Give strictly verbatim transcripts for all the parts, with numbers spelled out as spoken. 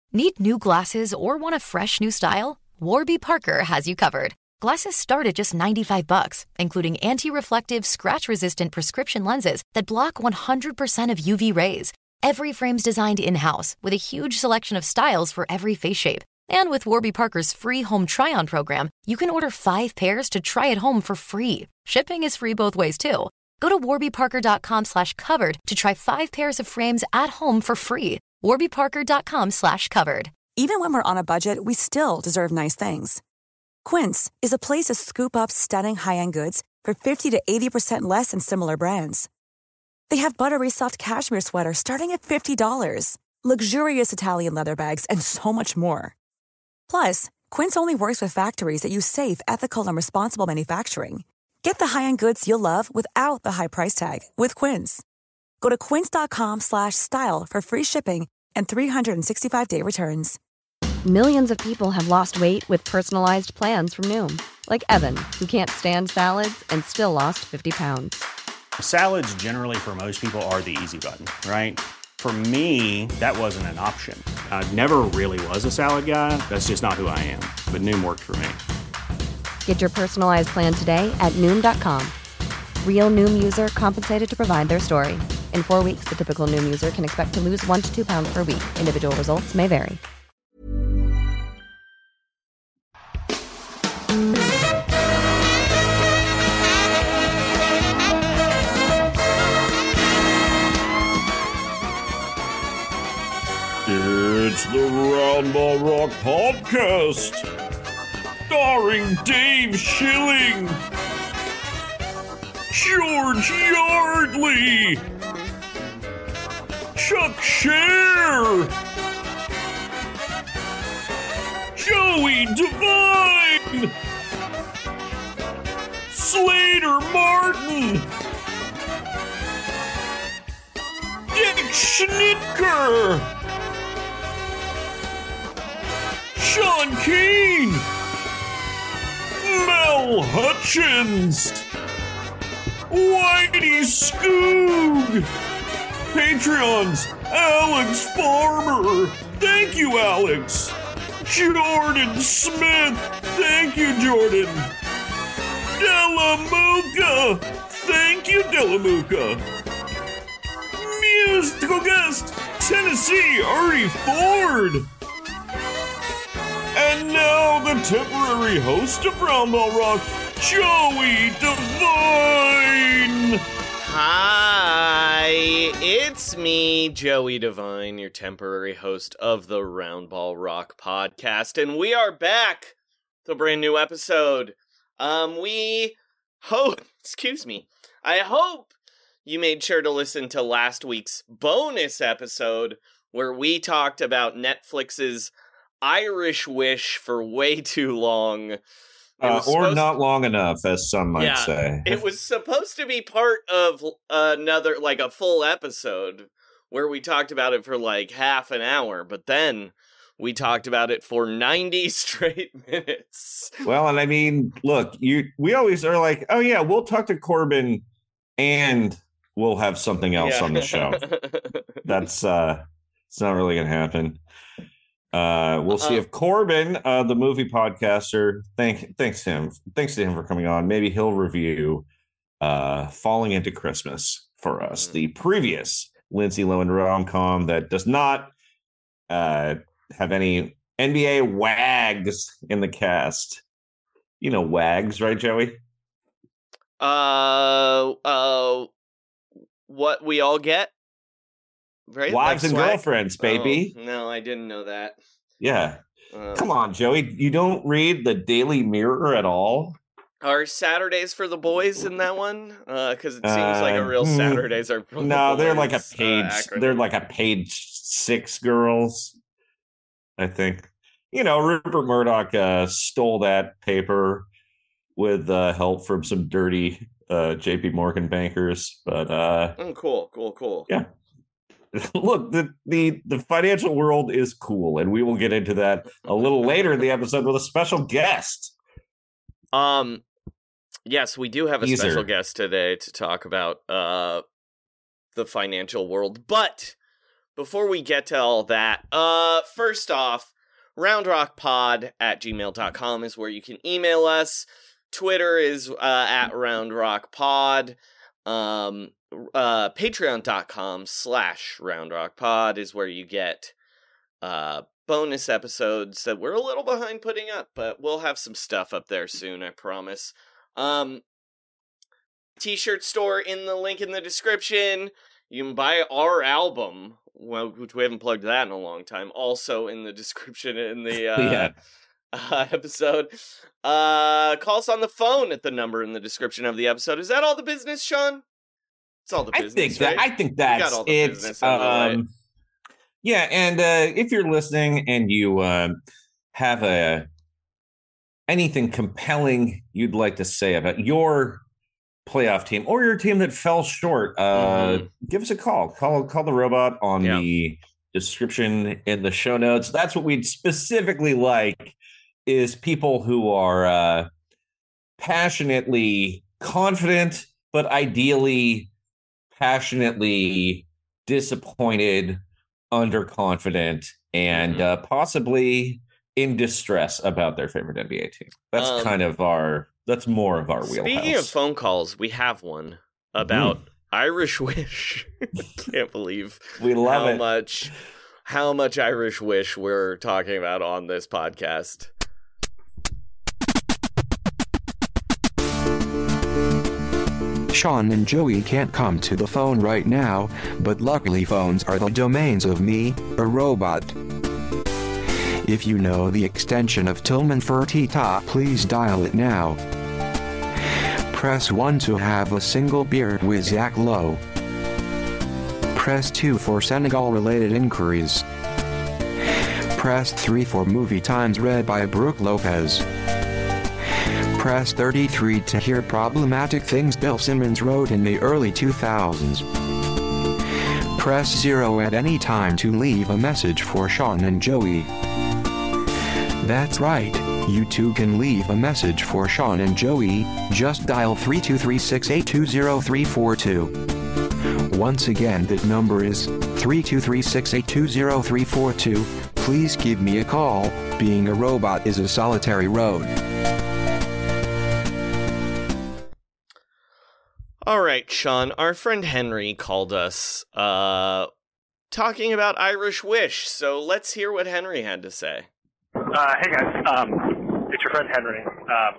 Need new glasses or want a fresh new style? Warby Parker has you covered. Glasses start at just ninety-five bucks, including anti-reflective, scratch-resistant prescription lenses that block one hundred percent of U V rays. Every frame's designed in-house with a huge selection of styles for every face shape. And with Warby Parker's free home try-on program, you can order five pairs to try at home for free. Shipping is free both ways, too. Go to warbyparker.com slash covered to try five pairs of frames at home for free. warbyparker.com slash covered. Even when we're on a budget, we still deserve nice things. Quince is a place to scoop up stunning high-end goods for fifty to eighty percent less than similar brands. They have buttery soft cashmere sweaters starting at fifty dollars, luxurious Italian leather bags, and so much more. Plus, Quince only works with factories that use safe, ethical, and responsible manufacturing. Get the high-end goods you'll love without the high price tag with Quince. Go to quince.com slash style for free shipping and three sixty-five day returns. Millions of people have lost weight with personalized plans from Noom. Like Evan, who can't stand salads and still lost fifty pounds. Salads generally for most people are the easy button, right? For me, that wasn't an option. I never really was a salad guy. That's just not who I am. But Noom worked for me. Get your personalized plan today at Noom dot com. Real Noom user compensated to provide their story. In four weeks, the typical Noom user can expect to lose one to two pounds per week. Individual results may vary. It's the Roundball Rock Podcast, starring Dave Schilling, George Yardley, Chuck Scher, Joey Devine, Slater Martin, Dick Schnitker, Sean Keane, Mel Hutchins, Whitey Skoog, Patreons, Alex Farmer, thank you Alex, Jordan Smith, thank you Jordan, Delamuka, thank you Delamuka, musical guest, Tennessee Artie Ford. And now the temporary host of Roundball Rock, Joey Devine! Hi, it's me, Joey Devine, your temporary host of the Roundball Rock podcast, and we are back with a brand new episode. Um, we hope, excuse me, I hope you made sure to listen to last week's bonus episode where we talked about Netflix's Irish Wish for way too long. Uh, or not to, long enough, as some might yeah, say. It was supposed to be part of another, like a full episode, where we talked about it for like half an hour, but then we talked about it for ninety straight minutes. Well, and I mean, look, you we always are like, oh yeah, we'll talk to Corbin and we'll have something else yeah. on the show. That's, uh, it's not really going to happen. Uh, we'll see uh, if Corbin, uh, the movie podcaster, thank thanks him, thanks to him for coming on. Maybe he'll review uh, Falling Into Christmas for us, mm-hmm. the previous Lindsay Lohan rom-com that does not uh, have any N B A wags in the cast. You know wags, right, Joey? Uh, uh, what we all get. Right? Wives like and swag? girlfriends, baby. Oh, no, I didn't know that. Yeah. Uh, Come on, Joey. You don't read the Daily Mirror at all? Are Saturdays for the boys in that one? Because uh, it seems uh, like a real Saturdays are for no, the they're boys, like a page. Uh, they're like a page six girls, I think. You know, Rupert Murdoch uh, stole that paper with uh, help from some dirty uh, J P Morgan bankers. But uh, oh, cool, cool, cool. Yeah. Look, the, the the financial world is cool, and we will get into that a little later in the episode with a special guest. Um, yes, we do have a Teaser. special guest today to talk about uh the financial world. But before we get to all that, uh, first off, roundrockpod at gmail dot com is where you can email us. Twitter is uh, at roundrockpod. Um, uh, Patreon.com slash roundrockpod is where you get uh, bonus episodes that we're a little behind putting up, but we'll have some stuff up there soon, I promise. Um, T-shirt store in the link in the description. You can buy our album, well, which we haven't plugged that in a long time, also in the description in the uh, yeah. uh, episode. Uh, call us on the phone at the number in the description of the episode. Is that all the business, Sean? It's all the business, I think that, right? I think that's all the it. Um, yeah, and uh, if you're listening and you uh, have a anything compelling you'd like to say about your playoff team or your team that fell short, uh, mm-hmm. give us a call. Call call the robot on yeah. the description in the show notes. That's what we'd specifically like, is people who are uh, passionately confident, but ideally passionately disappointed, underconfident, and mm-hmm. uh, possibly in distress about their favorite N B A team. That's um, kind of our, that's more of our wheelhouse. Speaking of phone calls, we have one about mm. Irish Wish. Can't believe we love how it. much, how much Irish Wish we're talking about on this podcast. Sean and Joey can't come to the phone right now, but luckily phones are the domains of me, a robot. If you know the extension of Tillman Fertitta, please dial it now. Press one to have a single beer with Zach Lowe. Press two for Senegal-related inquiries. Press three for movie times read by Brooke Lopez. Press thirty-three to hear problematic things Bill Simmons wrote in the early two thousands. Press zero at any time to leave a message for Sean and Joey. That's right, you too can leave a message for Sean and Joey. Just dial three two three, six eight two, zero three four two. Once again, that number is three two three, six eight two, zero three four two. Please give me a call. Being a robot is a solitary road. All right, Sean, our friend Henry called us uh, talking about Irish Wish, so let's hear what Henry had to say. Uh, hey, guys. Um, it's your friend Henry. Um,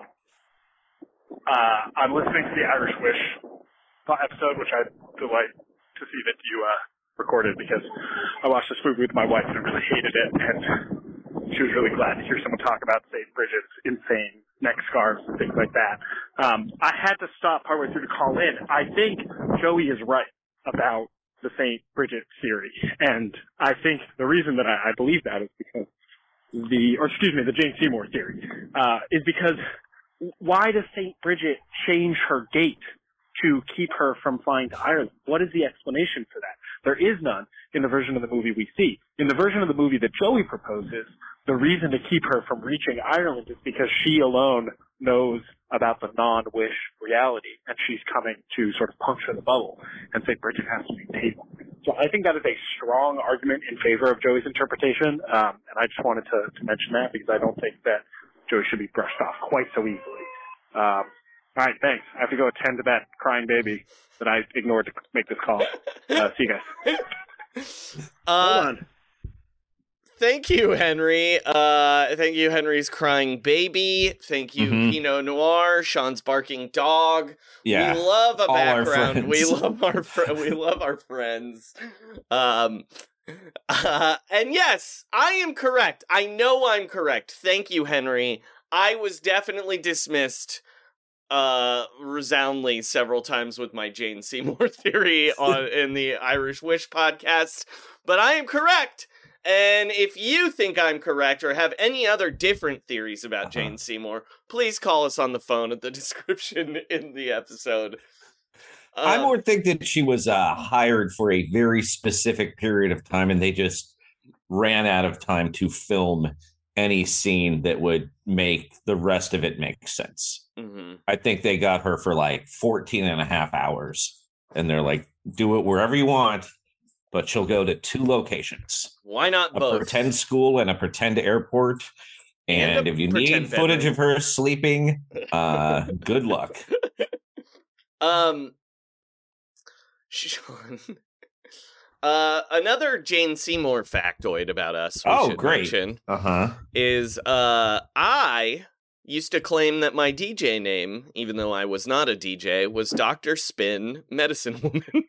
uh, I'm listening to the Irish Wish episode, which I delight to see that you uh, recorded, because I watched this movie with my wife and I really hated it, and she was really glad to hear someone talk about Saint Bridget's insane neck scarves and things like that. Um, I had to stop partway through to call in. I think Joey is right about the Saint Bridget theory, and I think the reason that I, I believe that is because the, or excuse me, the Jane Seymour theory, uh, is because why does Saint Bridget change her gait to keep her from flying to Ireland? What is the explanation for that? There is none in the version of the movie we see. In the version of the movie that Joey proposes, the reason to keep her from reaching Ireland is because she alone knows about the non-wish reality, and she's coming to sort of puncture the bubble, and Saint Bridget has to be table. So I think that is a strong argument in favor of Joey's interpretation, um, and I just wanted to, to mention that because I don't think that Joey should be brushed off quite so easily. Um, all right, thanks. I have to go attend to that crying baby that I ignored to make this call. Uh, see you guys. Uh, Hold on. Thank you, Henry. Uh, thank you, Henry's crying baby. Thank you, mm-hmm. Pinot Noir, Sean's barking dog. Yeah, we love a all background. We love our fr- we love our friends. Um, uh, and yes, I am correct. I know I'm correct. Thank you, Henry. I was definitely dismissed uh resoundly several times with my Jane Seymour theory on in the Irish Wish podcast, but I am correct. And if you think I'm correct or have any other different theories about uh-huh. Jane Seymour, please call us on the phone at the description in the episode. Um, I more think that she was uh, hired for a very specific period of time, and they just ran out of time to film any scene that would make the rest of it make sense. Mm-hmm. I think they got her for like fourteen and a half hours, and they're like, do it wherever you want. but she'll go to two locations. Why not a both? A pretend school and a pretend airport. And, and if you need footage bedroom. of her sleeping, uh, good luck. Um, Sean, uh, another Jane Seymour factoid about us. We oh, great! Uh huh. Is uh, I used to claim that my D J name, even though I was not a D J, was Doctor Spin Medicine Woman.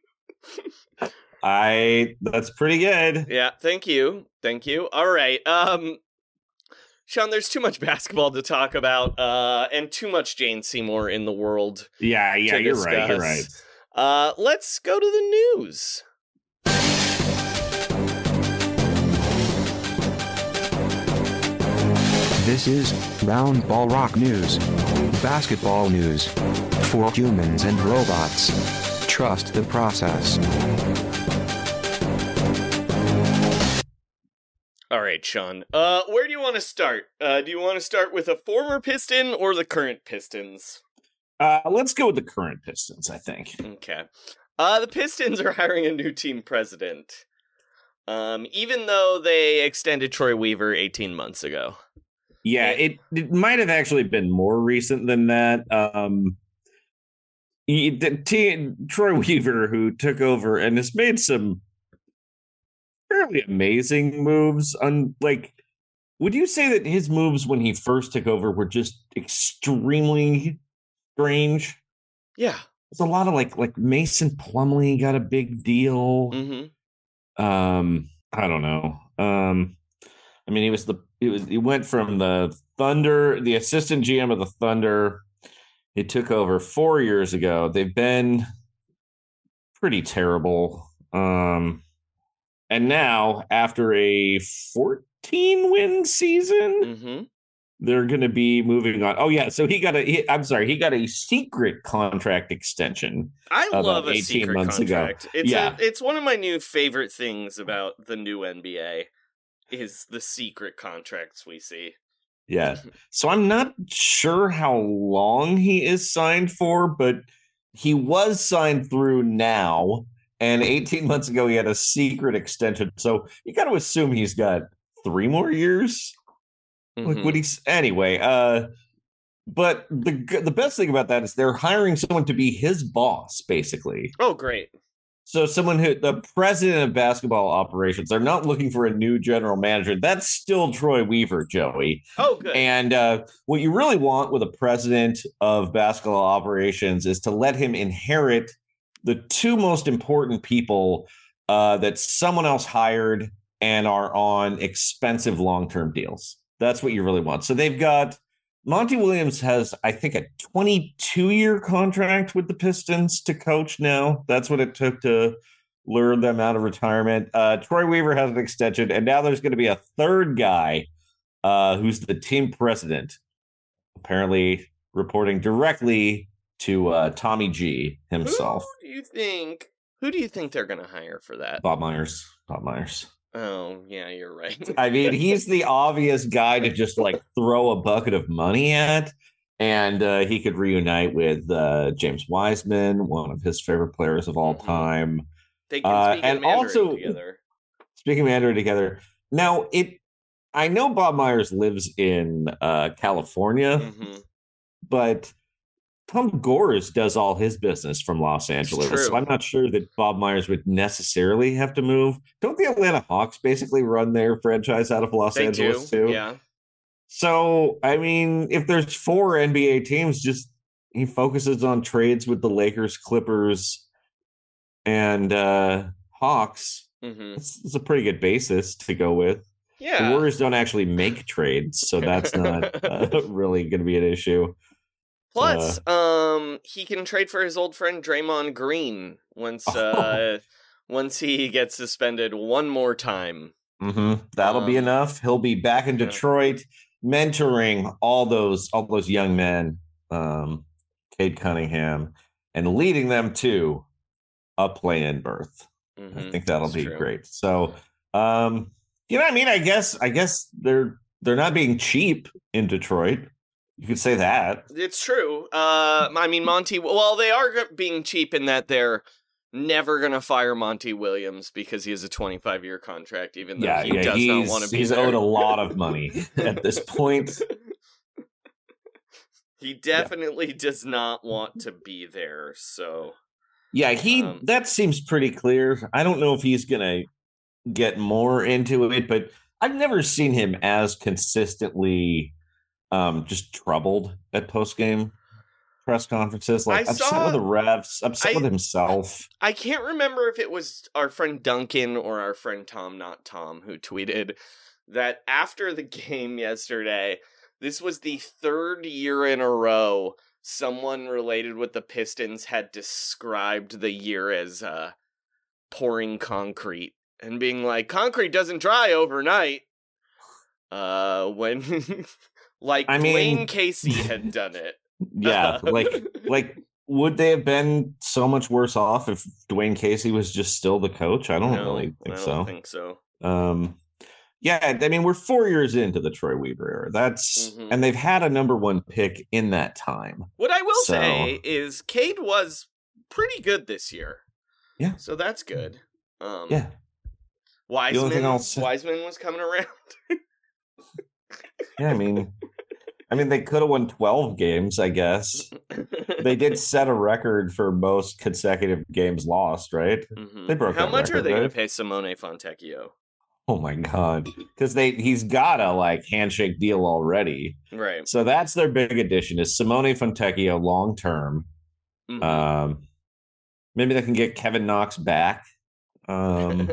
I. That's pretty good. Yeah. Thank you. Thank you. All right. Um. Sean, there's too much basketball to talk about, uh, and too much Jane Seymour in the world. Yeah, yeah, you're discuss. right, you're right. Uh, let's go to the news. This is Round Ball Rock News. Basketball news. For humans and robots. Trust the process. All right, Sean. Uh, where do you want to start? Uh, do you want to start with a former Piston or the current Pistons? Uh, let's go with the current Pistons, I think. Okay. Uh, the Pistons are hiring a new team president. Um, even though they extended Troy Weaver eighteen months ago. Yeah, it, it might have actually been more recent than that. Um, he, the team, Troy Weaver, who took over and has made some fairly amazing moves. On like, would you say that his moves when he first took over were just extremely strange? Yeah, there's a lot of like like Mason Plumlee got a big deal. Mm-hmm. Um, I don't know. Um, I mean, he was the he was he went from the Thunder, the assistant G M of the Thunder. He took over four years ago. They've been pretty terrible. Um. And now, after a fourteen-win season, mm-hmm. they're going to be moving on. Oh, yeah. So he got a, he, I'm sorry, he got a secret contract extension. I love a secret months contract. Ago. It's, yeah. a, it's one of my new favorite things about the new N B A is the secret contracts we see. Yeah. So I'm not sure how long he is signed for, but he was signed through now. And eighteen months ago, he had a secret extension. So you got to assume he's got three more years. Mm-hmm. Like, would he? Anyway, uh, but the the best thing about that is they're hiring someone to be his boss, basically. Oh, great. So someone who, the president of basketball operations, they're not looking for a new general manager. That's still Troy Weaver, Joey. Oh, good. And uh, what you really want with a president of basketball operations is to let him inherit the two most important people uh, that someone else hired and are on expensive long-term deals. That's what you really want. So they've got Monty Williams has, I think, a twenty-two year contract with the Pistons to coach now. That's what it took to lure them out of retirement. Uh, Troy Weaver has an extension, and now there's going to be a third guy uh, who's the team president, apparently reporting directly to uh, Tommy G himself. Who do you think? Who do you think they're going to hire for that? Bob Myers. Bob Myers. Oh, yeah, you're right. I mean, he's the obvious guy to just like throw a bucket of money at, and uh, he could reunite with uh, James Wiseman, one of his favorite players of all time. They can uh, speak and Mandarin also together. Speaking Mandarin together. Now, it. I know Bob Myers lives in uh, California, Mm-hmm. but Tom Gores does all his business from Los Angeles, so I'm not sure that Bob Myers would necessarily have to move. Don't the Atlanta Hawks basically run their franchise out of Los They Angeles do, too? yeah. So, I mean, if there's four N B A teams, just he focuses on trades with the Lakers, Clippers, and uh, Hawks. Mm-hmm. It's, it's a pretty good basis to go with. Yeah. The Warriors don't actually make trades, so that's not uh, really going to be an issue. Plus, uh, um, he can trade for his old friend Draymond Green once uh, once he gets suspended one more time. Mm-hmm. That'll um, be enough. He'll be back in Detroit, yeah. mentoring all those all those young men, um, Cade Cunningham, and leading them to a play-in berth. Mm-hmm. I think that'll That's be true. great. So, um, you know what I mean? I guess I guess they're they're not being cheap in Detroit. You could say that. It's true. Uh, I mean, Monty, well, they are being cheap in that they're never going to fire Monty Williams because he has a twenty-five year contract, even though yeah, he yeah, does not want to be He's there. owed a lot of money at this point. He definitely yeah. does not want to be there, so... Yeah, he um, that seems pretty clear. I don't know if he's going to get more into it, but I've never seen him as consistently um, just troubled at post-game press conferences. Like, I upset saw, with the refs, upset I, with himself. I can't remember if it was our friend Duncan or our friend Tom, not Tom, who tweeted that after the game yesterday, this was the third year in a row someone related with the Pistons had described the year as uh, pouring concrete and being like, concrete doesn't dry overnight. Uh, when, like, I mean, Dwayne Casey had done it. Yeah, like, like, would they have been so much worse off if Dwayne Casey was just still the coach? I don't no, really think I so. don't think so. Um, yeah, I mean, we're four years into the Troy Weaver era. That's Mm-hmm. and they've had a number one pick in that time. What I will So- say is Cade was pretty good this year. Yeah. So that's good. Um, Yeah. Wiseman, thing I'll say- Wiseman was coming around. Yeah, I mean, I mean, they could have won twelve games, I guess. They did set a record for most consecutive games lost, right? Mhm. They broke How that much are record, they going right? to pay Simone Fontecchio? Oh my god, because they he's got a like handshake deal already. Right. So that's their big addition is Simone Fontecchio long term. Mhm. Um, maybe they can get Kevin Knox back. Um,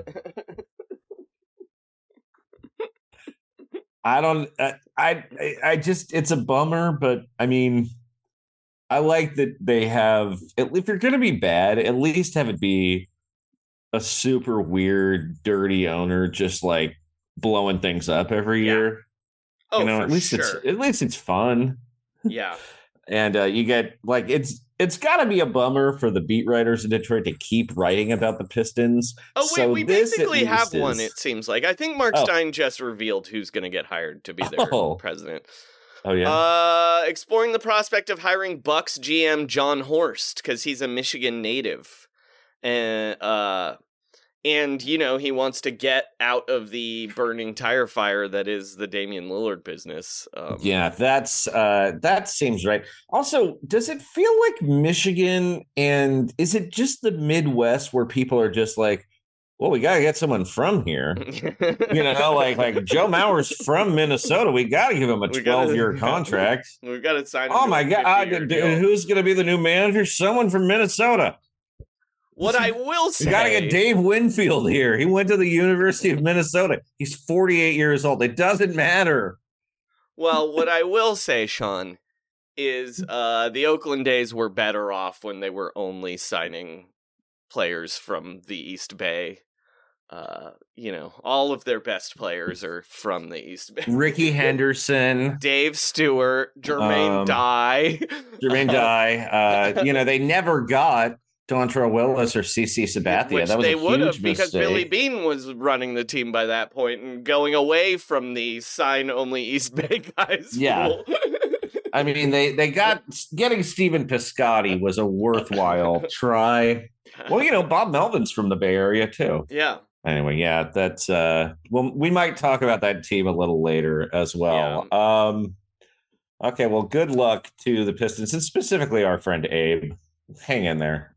I don't. I, I I just it's a bummer, but I mean, I like that they have. If you're going to be bad, at least have it be a super weird, dirty owner, just like blowing things up every Yeah. year. Oh, you know, for at least sure. it's at least it's fun. Yeah. And uh, you get like it's it's got to be a bummer for the beat writers in Detroit to keep writing about the Pistons. Oh, wait, So we this at basically have least one, is- it seems like. I think Mark Oh. Stein just revealed who's going to get hired to be their Oh. president. Oh yeah. Uh, exploring the prospect of hiring Bucks G M John Horst, because he's a Michigan native. And, uh, and, you know, he wants to get out of the burning tire fire that is the Damian Lillard business. Um, Yeah, that's uh that seems right. Also, does it feel like Michigan and is it just the Midwest where people are just like, well, we gotta get someone from here? You know, like like Joe Mauer's from Minnesota. We gotta give him a We gotta- twelve-year contract. We've got to sign him Oh to my a god, fifty-year uh, deal. who's gonna be the new manager? Someone from Minnesota. What I will say... We gotta get Dave Winfield here. He went to the University of Minnesota. He's forty-eight years old. It doesn't matter. Well, what I will say, Sean, is uh, the Oakland A's were better off when they were only signing players from the East Bay. Uh, you know, all of their best players are from the East Bay. Ricky Henderson, Dave Stewart, Jermaine Um, Dye. Jermaine Dye. Uh, you know, they never got Dontrell Willis or C C Sabathia. Which That was they a would huge have because mistake. Billy Bean was running the team by that point and going away from the sign-only East Bay guys. Yeah. rule. I mean, they they got getting Stephen Piscotty was a worthwhile try. Well, you know, Bob Melvin's from the Bay Area too. Yeah. Anyway, yeah, that's uh well, we might talk about that team a little later as well. Um okay, well, good luck to the Pistons and specifically our friend Abe. Hang in there.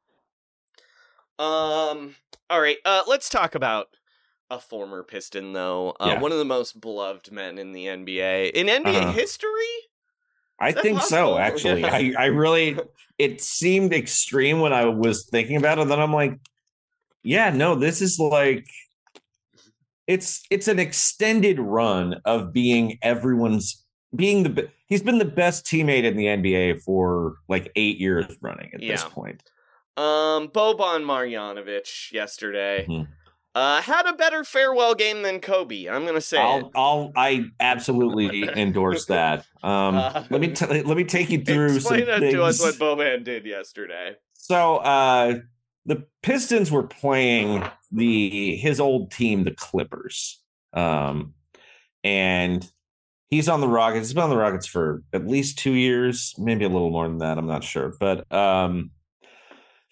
Um. All right. Uh. Let's talk about a former Piston, though. Uh, Yeah. One of the most beloved men in the N B A in N B A Uh-huh. history. I that think possible? so, actually. Yeah. I, I really, it seemed extreme when I was thinking about it. And then I'm like, yeah, no, this is like, it's it's an extended run of being everyone's, being the, be- he's been the best teammate in the N B A for like eight years running at this Yeah. point. Um. Boban Marjanovic yesterday Mhm. uh had a better farewell game than Kobe. I'm gonna say. I'll, it. I'll, I absolutely endorse that. Um, Uh, let me, t- let me take you through some Explain that to us things. what Boban did yesterday. So uh, the Pistons were playing the his old team, the Clippers, um, and he's on the Rockets. He's been on the Rockets for at least two years, maybe a little more than that. I'm not sure, but um,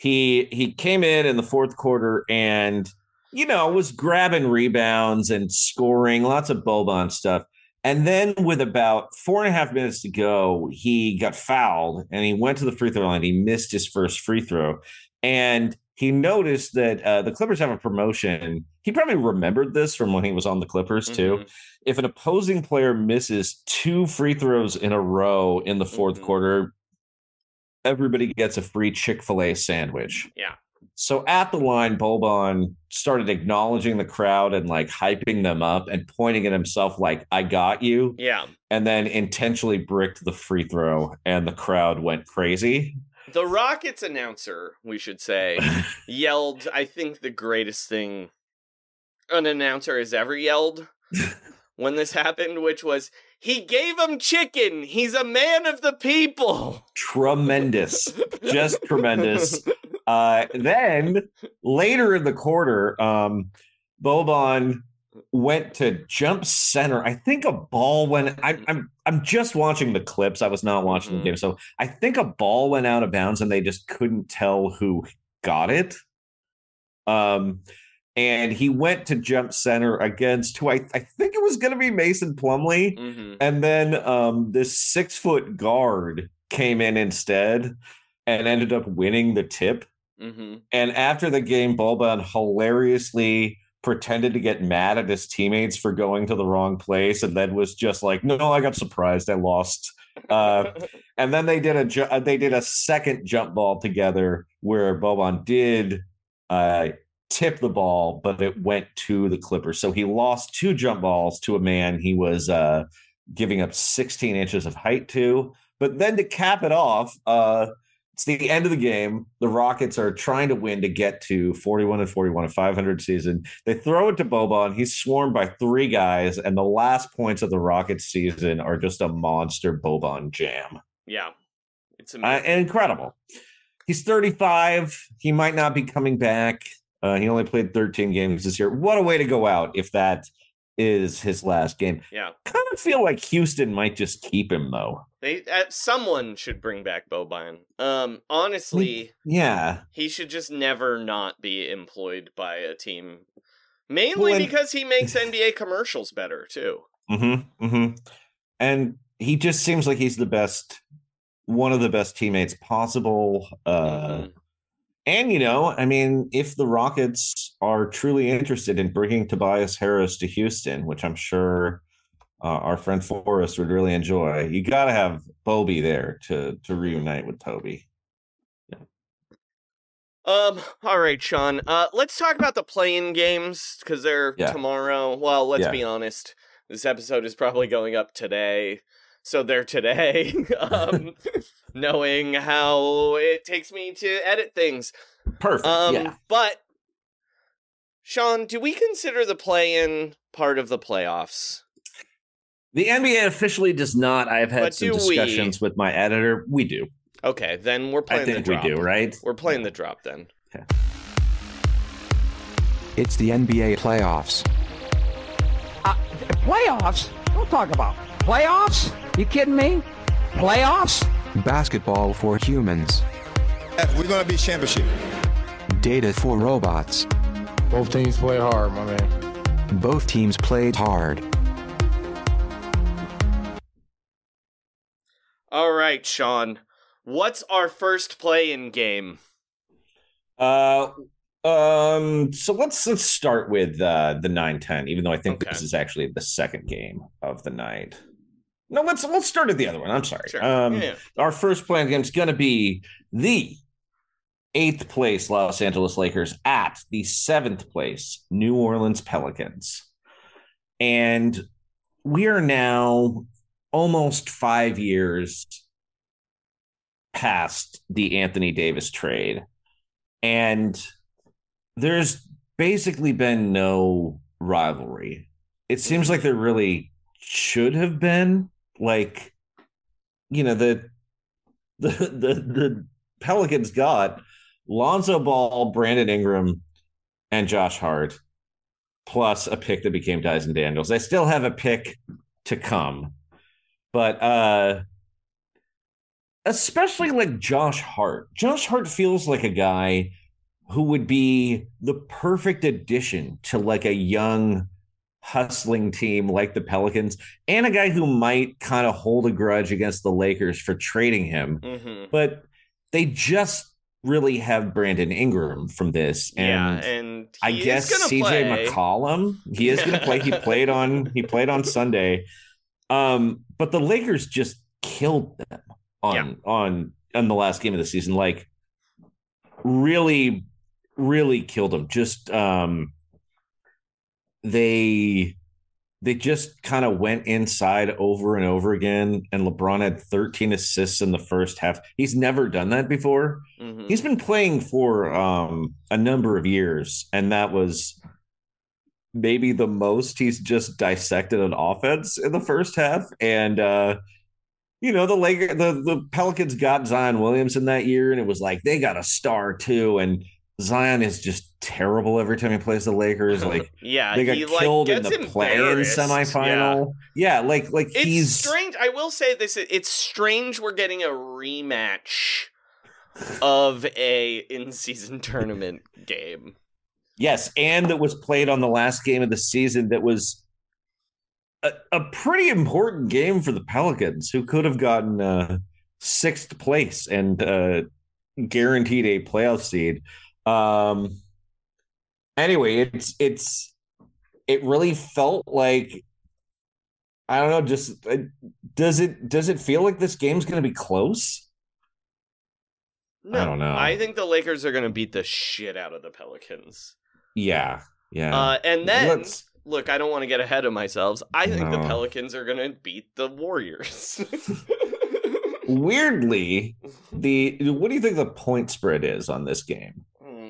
he he came in in the fourth quarter and, you know, was grabbing rebounds and scoring lots of Boban stuff. And then with about four and a half minutes to go, he got fouled and he went to the free throw line. He missed his first free throw. And he noticed that uh, the Clippers have a promotion. He probably remembered this from when he was on the Clippers, too. Mm-hmm. If an opposing player misses two free throws in a row in the fourth mm-hmm. quarter, everybody gets a free Chick-fil-A sandwich. Yeah. So at the line, Boban started acknowledging the crowd and like hyping them up and pointing at himself like, I got you. Yeah. And then intentionally bricked the free throw and the crowd went crazy. The Rockets announcer, we should say, yelled, I think, the greatest thing an announcer has ever yelled when this happened, which was, he gave him chicken. He's a man of the people. Tremendous. Just tremendous. Uh, then later in the quarter, um, Boban went to jump center. I think a ball went. I, I'm I'm just watching the clips. I was not watching mm-hmm. the game, so I think a ball went out of bounds, and they just couldn't tell who got it. Um, and he went to jump center against who I I think it was going to be Mason Plumlee, mm-hmm. and then um, this six foot guard came in instead and ended up winning the tip. Mm-hmm. And after the game, Boban hilariously pretended to get mad at his teammates for going to the wrong place, and then was just like, "No, I got surprised. I lost." Uh, and then they did a ju- they did a second jump ball together where Boban did uh, tip the ball, but it went to the Clippers. So he lost two jump balls to a man he was uh, giving up sixteen inches of height to. But then to cap it off, uh, it's the end of the game. The Rockets are trying to win to get to forty-one and forty-one, a five hundred season. They throw it to Boban. He's swarmed by three guys, and the last points of the Rockets season are just a monster Boban jam. Yeah, it's uh, incredible. He's thirty-five. He might not be coming back. Uh, he only played thirteen games this year. What a way to go out if that is his last game. Yeah. Kind of feel like Houston might just keep him, though. They uh, someone should bring back Boban. Um, honestly, yeah, he should just never not be employed by a team. Mainly well, and, because he makes N B A commercials better too. Mm-hmm. Mm-hmm. And he just seems like he's the best, one of the best teammates possible. Uh, mm-hmm. And, you know, I mean, if the Rockets are truly interested in bringing Tobias Harris to Houston, which I'm sure uh, our friend Forrest would really enjoy, you got to have Bobby there to to reunite with Toby. Yeah. Um. All right, Sean. Uh, let's talk about the play-in games because they're yeah. tomorrow. Well, let's yeah. be honest. This episode is probably going up today. So they're today, um, knowing how it takes me to edit things. Perfect, um, yeah. But, Sean, do we consider the play-in part of the playoffs? The N B A officially does not. I've had but some discussions we? with my editor. We do. Okay, then we're playing I think the drop. we do, right? We're playing yeah. the drop then. Okay. It's the N B A playoffs. Uh, playoffs? Don't talk about playoffs? You kidding me? Playoffs? Basketball for humans. We're going to be championship. Data for robots. Both teams play hard, my man. Both teams played hard. All right, Sean. What's our first play-in game? Uh, um. So let's let's start with uh, the nine ten. Even though I think okay. this is actually the second game of the night. No, let's let's start at the other one. I'm sorry. Sure. Um, yeah. Our first play-in game is going to be the eighth place Los Angeles Lakers at the seventh place New Orleans Pelicans, and we are now almost five years past the Anthony Davis trade, and there's basically been no rivalry. It seems like there really should have been. Like, you know, the the the, the Pelicans got Lonzo Ball, Brandon Ingram, and Josh Hart, plus a pick that became Dyson Daniels. They still have a pick to come. But uh, especially like Josh Hart. Josh Hart feels like a guy who would be the perfect addition to like a young hustling team like the Pelicans, and a guy who might kind of hold a grudge against the Lakers for trading him. Mm-hmm. But they just really have Brandon Ingram from this. And, yeah, and I guess C J play. McCollum, he is going to play. He played on he played on Sunday. Um, but the Lakers just killed them on yeah. on on the last game of the season. Like really, really killed them. Just um They they just kind of went inside over and over again, and LeBron had thirteen assists in the first half. He's never done that before. Mm-hmm. He's been playing for um, a number of years, and that was maybe the most he's just dissected an offense in the first half. And uh, you know, the Lakers, the the Pelicans got Zion Williamson that year, and it was like they got a star too, and Zion is just terrible every time he plays the Lakers. Like, yeah, they got he, killed like, in the play-in semifinal. Yeah. yeah, like like it's he's strange. I will say this: it's strange we're getting a rematch of a in-season tournament game. Yes, and that was played on the last game of the season. That was a, a pretty important game for the Pelicans, who could have gotten uh, sixth place and uh, guaranteed a playoff seed. Um. Anyway, it's it's it really felt like I don't know. Just uh, does it does it feel like this game's going to be close? No, I don't know. I think the Lakers are going to beat the shit out of the Pelicans. Yeah, yeah. Uh, and then Let's... look, I don't want to get ahead of myself. I think no. the Pelicans are going to beat the Warriors. Weirdly, the what do you think the point spread is on this game?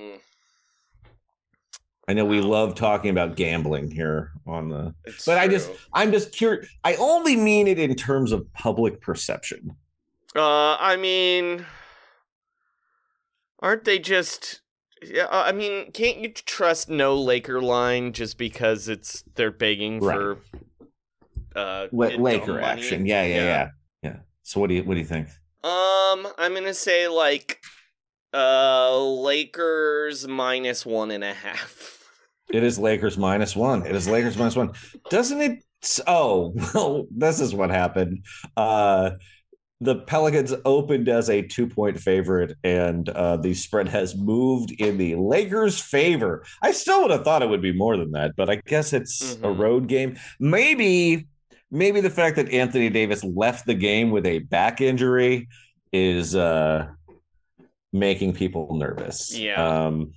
I know we love talking about gambling here on the, it's but true. I just, I'm just curious. I only mean it in terms of public perception. Uh, I mean, aren't they just, yeah, I mean, can't you trust no Laker line just because it's, they're begging right. for, uh, La- Laker money? action. Yeah, yeah, yeah, yeah. Yeah. So what do you, what do you think? Um, I'm going to say like, Uh, Lakers minus one and a half. It is Lakers minus one. It is Lakers minus one. Doesn't it? Oh, well, this is what happened. Uh, the Pelicans opened as a two-point favorite, and uh, the spread has moved in the Lakers' favor. I still would have thought it would be more than that, but I guess it's mm-hmm. a road game. Maybe, maybe the fact that Anthony Davis left the game with a back injury is uh, making people nervous. Yeah. Um,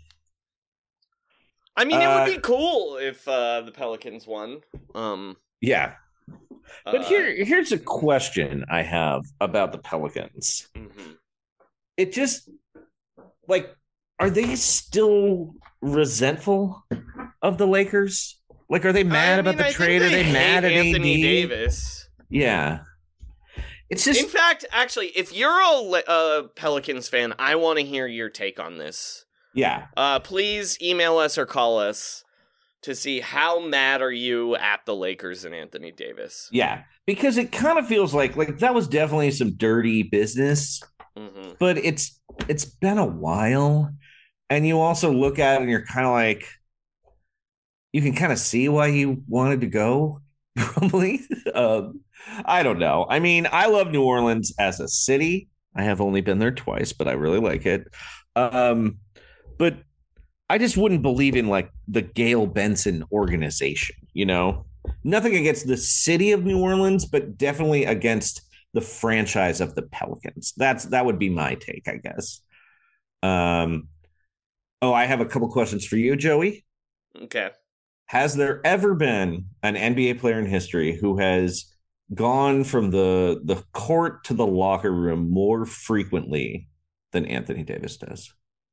I mean, it uh, would be cool if uh, the Pelicans won. Um, yeah. But uh, here, here's a question I have about the Pelicans. Mm-hmm. It just, like, are they still resentful of the Lakers? Like, are they mad I about mean, the I trade? think Are they they mad at Anthony A D? Davis? Yeah. It's just. In fact, actually, if you're a, a Pelicans fan, I want to hear your take on this. Yeah. Uh, please email us or call us to see how mad are you at the Lakers and Anthony Davis. Yeah, because it kind of feels like like that was definitely some dirty business, mm-hmm. but it's it's been a while, and you also look at it and you're kind of like, you can kind of see why he wanted to go. Probably, um, I don't know. I mean, I love New Orleans as a city. I have only been there twice, but I really like it. Um, But I just wouldn't believe in like the Gail Benson organization, you know, nothing against the city of New Orleans, but definitely against the franchise of the Pelicans. That's that would be my take, I guess. Um, oh, I have a couple questions for you, Joey. Okay. Has there ever been an N B A player in history who has gone from the the court to the locker room more frequently than Anthony Davis does?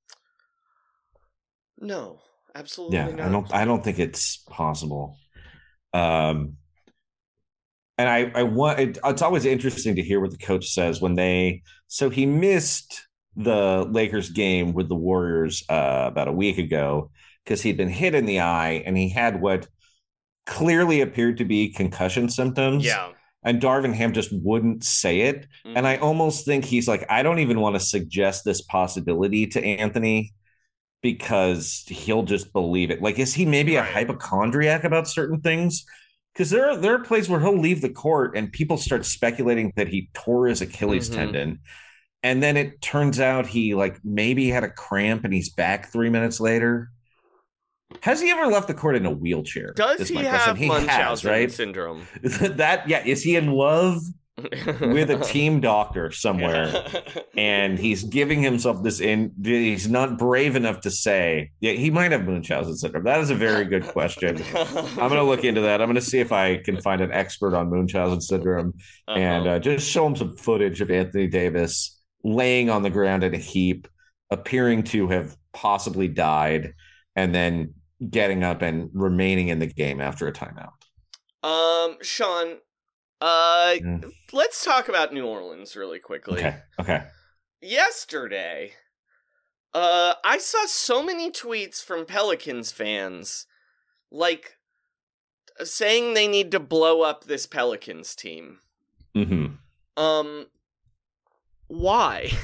No, absolutely yeah, not. I don't. I don't think it's possible. Um, and I, I want. It, it's always interesting to hear what the coach says when they. So he missed the Lakers game with the Warriors uh, about a week ago because he'd been hit in the eye and he had what clearly appeared to be concussion symptoms. Yeah, And Darvin Ham just wouldn't say it. Mm-hmm. And I almost think he's like, I don't even want to suggest this possibility to Anthony because he'll just believe it. Like, is he maybe a hypochondriac about certain things? Because there are, there are plays where he'll leave the court and people start speculating that he tore his Achilles mm-hmm. tendon. And then it turns out he like maybe had a cramp and he's back three minutes later. Has he ever left the court in a wheelchair? Does he have he Munchausen has, right? syndrome? That yeah, is he in love with a team doctor somewhere? And he's giving himself this in. He's not brave enough to say. Yeah, he might have Munchausen syndrome. That is a very good question. I'm going to look into that. I'm going to see if I can find an expert on Munchausen syndrome uh-huh. and uh, just show him some footage of Anthony Davis laying on the ground in a heap, appearing to have possibly died, and then getting up and remaining in the game after a timeout. Um, Sean, uh, mm. let's talk about New Orleans really quickly. Okay. Okay. Yesterday, uh, I saw so many tweets from Pelicans fans, like, saying they need to blow up this Pelicans team. Mm-hmm. Um, why?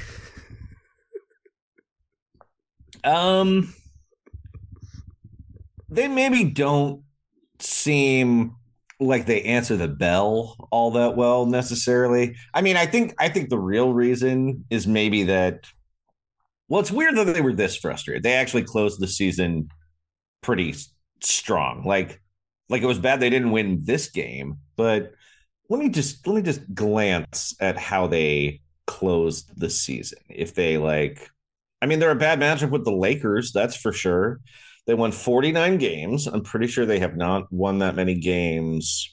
um... They maybe don't seem like they answer the bell all that well necessarily. I mean, I think I think the real reason is maybe that, well, it's weird that they were this frustrated. They actually closed the season pretty strong. Like, like it was bad they didn't win this game, but let me just let me just glance at how they closed the season. If they like, I mean, they're a bad matchup with the Lakers, that's for sure. They won forty-nine games. I'm pretty sure they have not won that many games.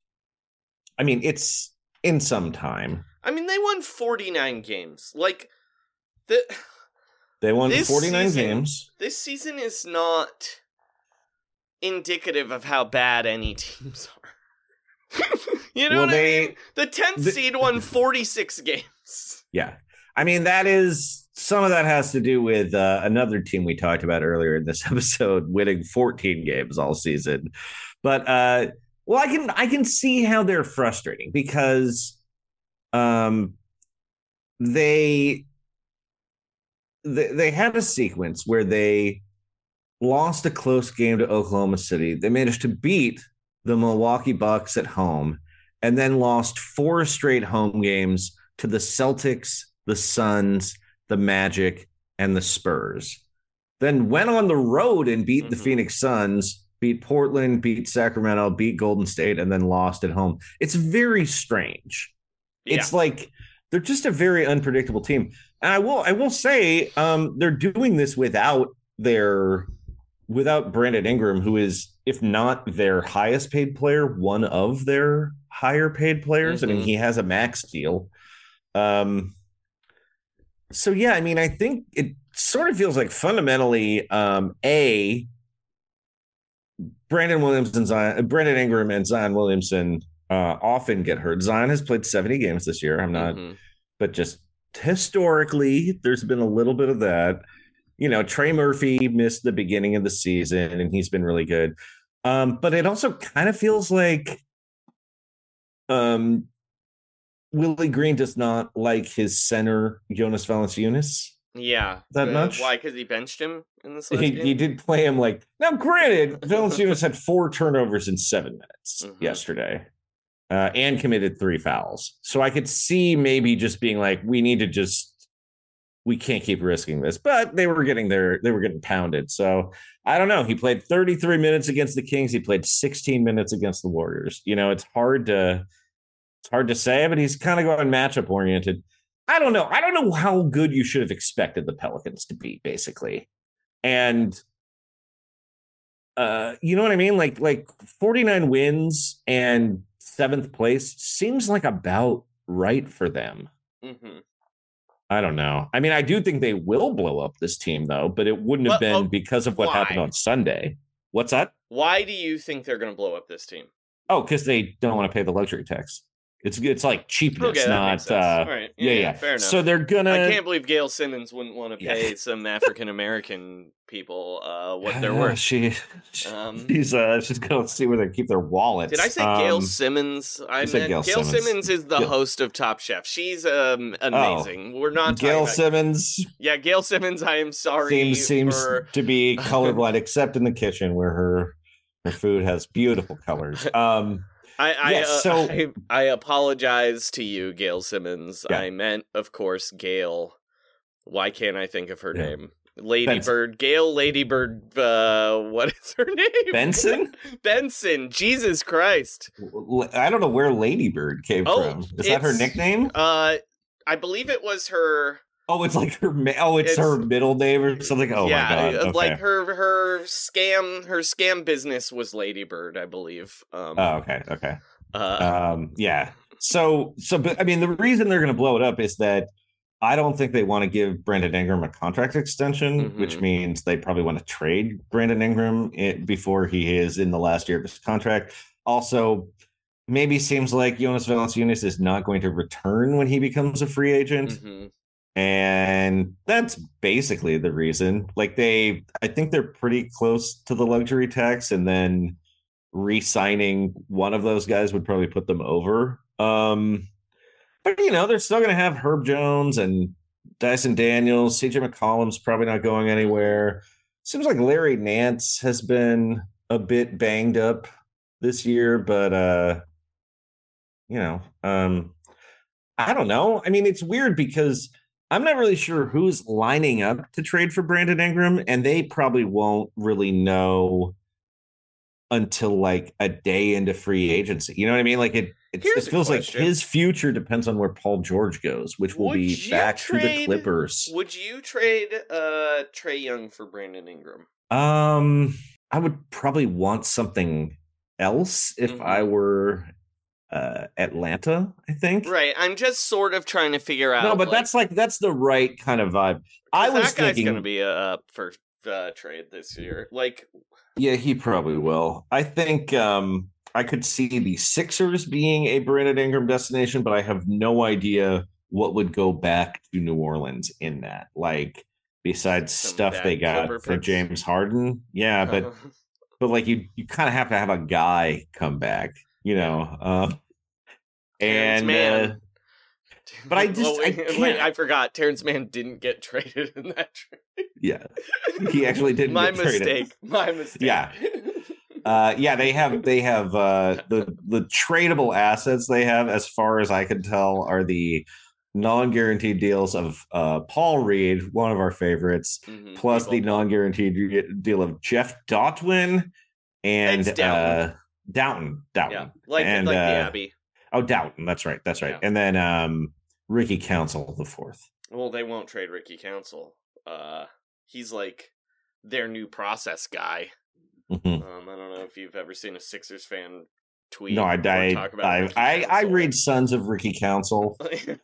I mean, it's in some time. I mean, they won forty-nine games. Like, the they won forty-nine season, games. This season is not indicative of how bad any teams are. You know well, what they, I mean? The tenth the, seed won forty-six games. Yeah. I mean, that is... Some of that has to do with uh, another team we talked about earlier in this episode winning fourteen games all season. But, uh, well, I can I can see how they're frustrating because um, they, they they had a sequence where they lost a close game to Oklahoma City. They managed to beat the Milwaukee Bucks at home and then lost four straight home games to the Celtics, the Suns, the Magic, and the Spurs. Then went on the road and beat mm-hmm. the Phoenix Suns, beat Portland, beat Sacramento, beat Golden State, and then lost at home. It's very strange. Yeah. It's like they're just a very unpredictable team. And I will I will say um, they're doing this without their without Brandon Ingram, who is, if not their highest paid player, one of their higher paid players. Mm-hmm. I mean, he has a max deal. Um So, yeah, I mean, I think it sort of feels like fundamentally, um, A, Brandon Williams and Zion, Brandon Ingram and Zion Williamson uh, often get hurt. Zion has played seventy games this year. I'm not, mm-hmm. but just historically, there's been a little bit of that. You know, Trey Murphy missed the beginning of the season, and he's been really good. Um, but it also kind of feels like um, Willie Green does not like his center, Jonas Valanciunas. Yeah. That uh, much? Why? Because he benched him in this last he, game? He did play him like... Now, granted, Valanciunas had four turnovers in seven minutes mm-hmm. yesterday uh, and committed three fouls. So I could see maybe just being like, we need to just... We can't keep risking this. But they were getting their... They were getting pounded. So I don't know. He played thirty-three minutes against the Kings. He played sixteen minutes against the Warriors. You know, it's hard to... It's hard to say, but he's kind of going matchup oriented. I don't know. I don't know how good you should have expected the Pelicans to be, basically. And uh, you know what I mean? Like, like forty-nine wins and seventh place seems like about right for them. Mm-hmm. I don't know. I mean, I do think they will blow up this team, though, but it wouldn't have but, been uh, because of what why? happened on Sunday. What's that? Why do you think they're going to blow up this team? Oh, because they don't want to pay the luxury tax. It's it's like cheapness, Okay, that makes not sense. uh, All right. yeah, Yeah, yeah. fair enough. So they're gonna. I can't believe Gail Simmons wouldn't want to pay Yeah. some African American people uh, what they're Uh, worth. She, Um, she's uh, she's gonna see where they keep their wallets. Did I say Gail Um, Simmons? I you said meant Gail Gail Simmons. Simmons is the Gail- host of Top Chef. She's um amazing. We're not Gail talking about... Simmons Yeah, Gail Simmons. I am sorry. seems seems for... to be colorblind, except in the kitchen where her her food has beautiful colors. Um, I I, Yes, uh, so- I I apologize to you, Gail Simmons. Yeah. I meant, of course, Gail. Why can't I think of her Yeah. name? Lady Benson. Bird, Gail Ladybird. Uh, what is her name? Benson. Benson. Jesus Christ. L- I don't know where Ladybird came Oh, from. Is that her it's- nickname? Uh, I believe it was her. Oh, it's like her. ma- Oh, it's, It's- her middle name or something. Oh yeah, my god! uh, Okay. like her her scam her scam business was Ladybird, I believe. Um, Oh, okay, okay. uh, Um, yeah. So, so, but I mean, the reason they're going to blow it up is that I don't think they want to give Brandon Ingram a contract extension, which Mhm. means they probably want to trade Brandon Ingram i- before he is in the last year of his contract. Also, maybe seems like Jonas Valanciunas is not going to return when he becomes a free agent. mhm. And that's basically the reason. Like they, I think they're pretty close to the luxury tax, and then re-signing one of those guys would probably put them over. Um, but you know, they're still going to have Herb Jones and Dyson Daniels. C J McCollum's probably not going anywhere. Seems like Larry Nance has been a bit banged up this year, but uh, you know, um, I don't know. I mean, it's weird because I'm not really sure who's lining up to trade for Brandon Ingram, and they probably won't really know until like a day into free agency. You know what I mean? Like it, it, Here's it a feels like question. his future depends on where Paul George goes, which will Would be you back to the trade- Clippers. Would you trade uh Trey Young for Brandon Ingram? Um, I would probably want something else if Mhm. I were uh Atlanta, I think. Right. I'm just sort of trying to figure out. No, but like, that's like that's the right kind of vibe. I 'cause was that guy's thinking going to be uh, up for uh, trade this year. Like, Yeah, he probably will. I think um, I could see the Sixers being a Brandon Ingram destination, but I have no idea what would go back to New Orleans in that. Like, besides Some stuff bad they got Clipper for picks. James Harden. Yeah, but but like you you kind of have to have a guy come back, you know. Uh, Terrence and Mann. uh, but I just- Oh, wait, I wait, can't- I forgot. Terrence Mann didn't get traded in that trade. yeah, he actually didn't. My get traded. mistake. My mistake. Yeah. Uh, yeah, they have they have uh, the the tradable assets they have, as far as I can tell, are the non-guaranteed deals of uh, Paul Reed, one of our favorites, Mhm, plus the Evil. non-guaranteed re- deal of Jeff Dotwin and It's Downton. uh, Downton. Downton. Yeah, like and, like the uh, Abbey. Oh, Downton. That's right. That's right. Yeah. And then um, Ricky Council the fourth. Well, they won't trade Ricky Council. Uh, he's like their new process guy. Mhm. Um, I don't know if you've ever seen a Sixers fan tweet. No, I or I talk about I, Ricky I, I Council. read Sons of Ricky Council.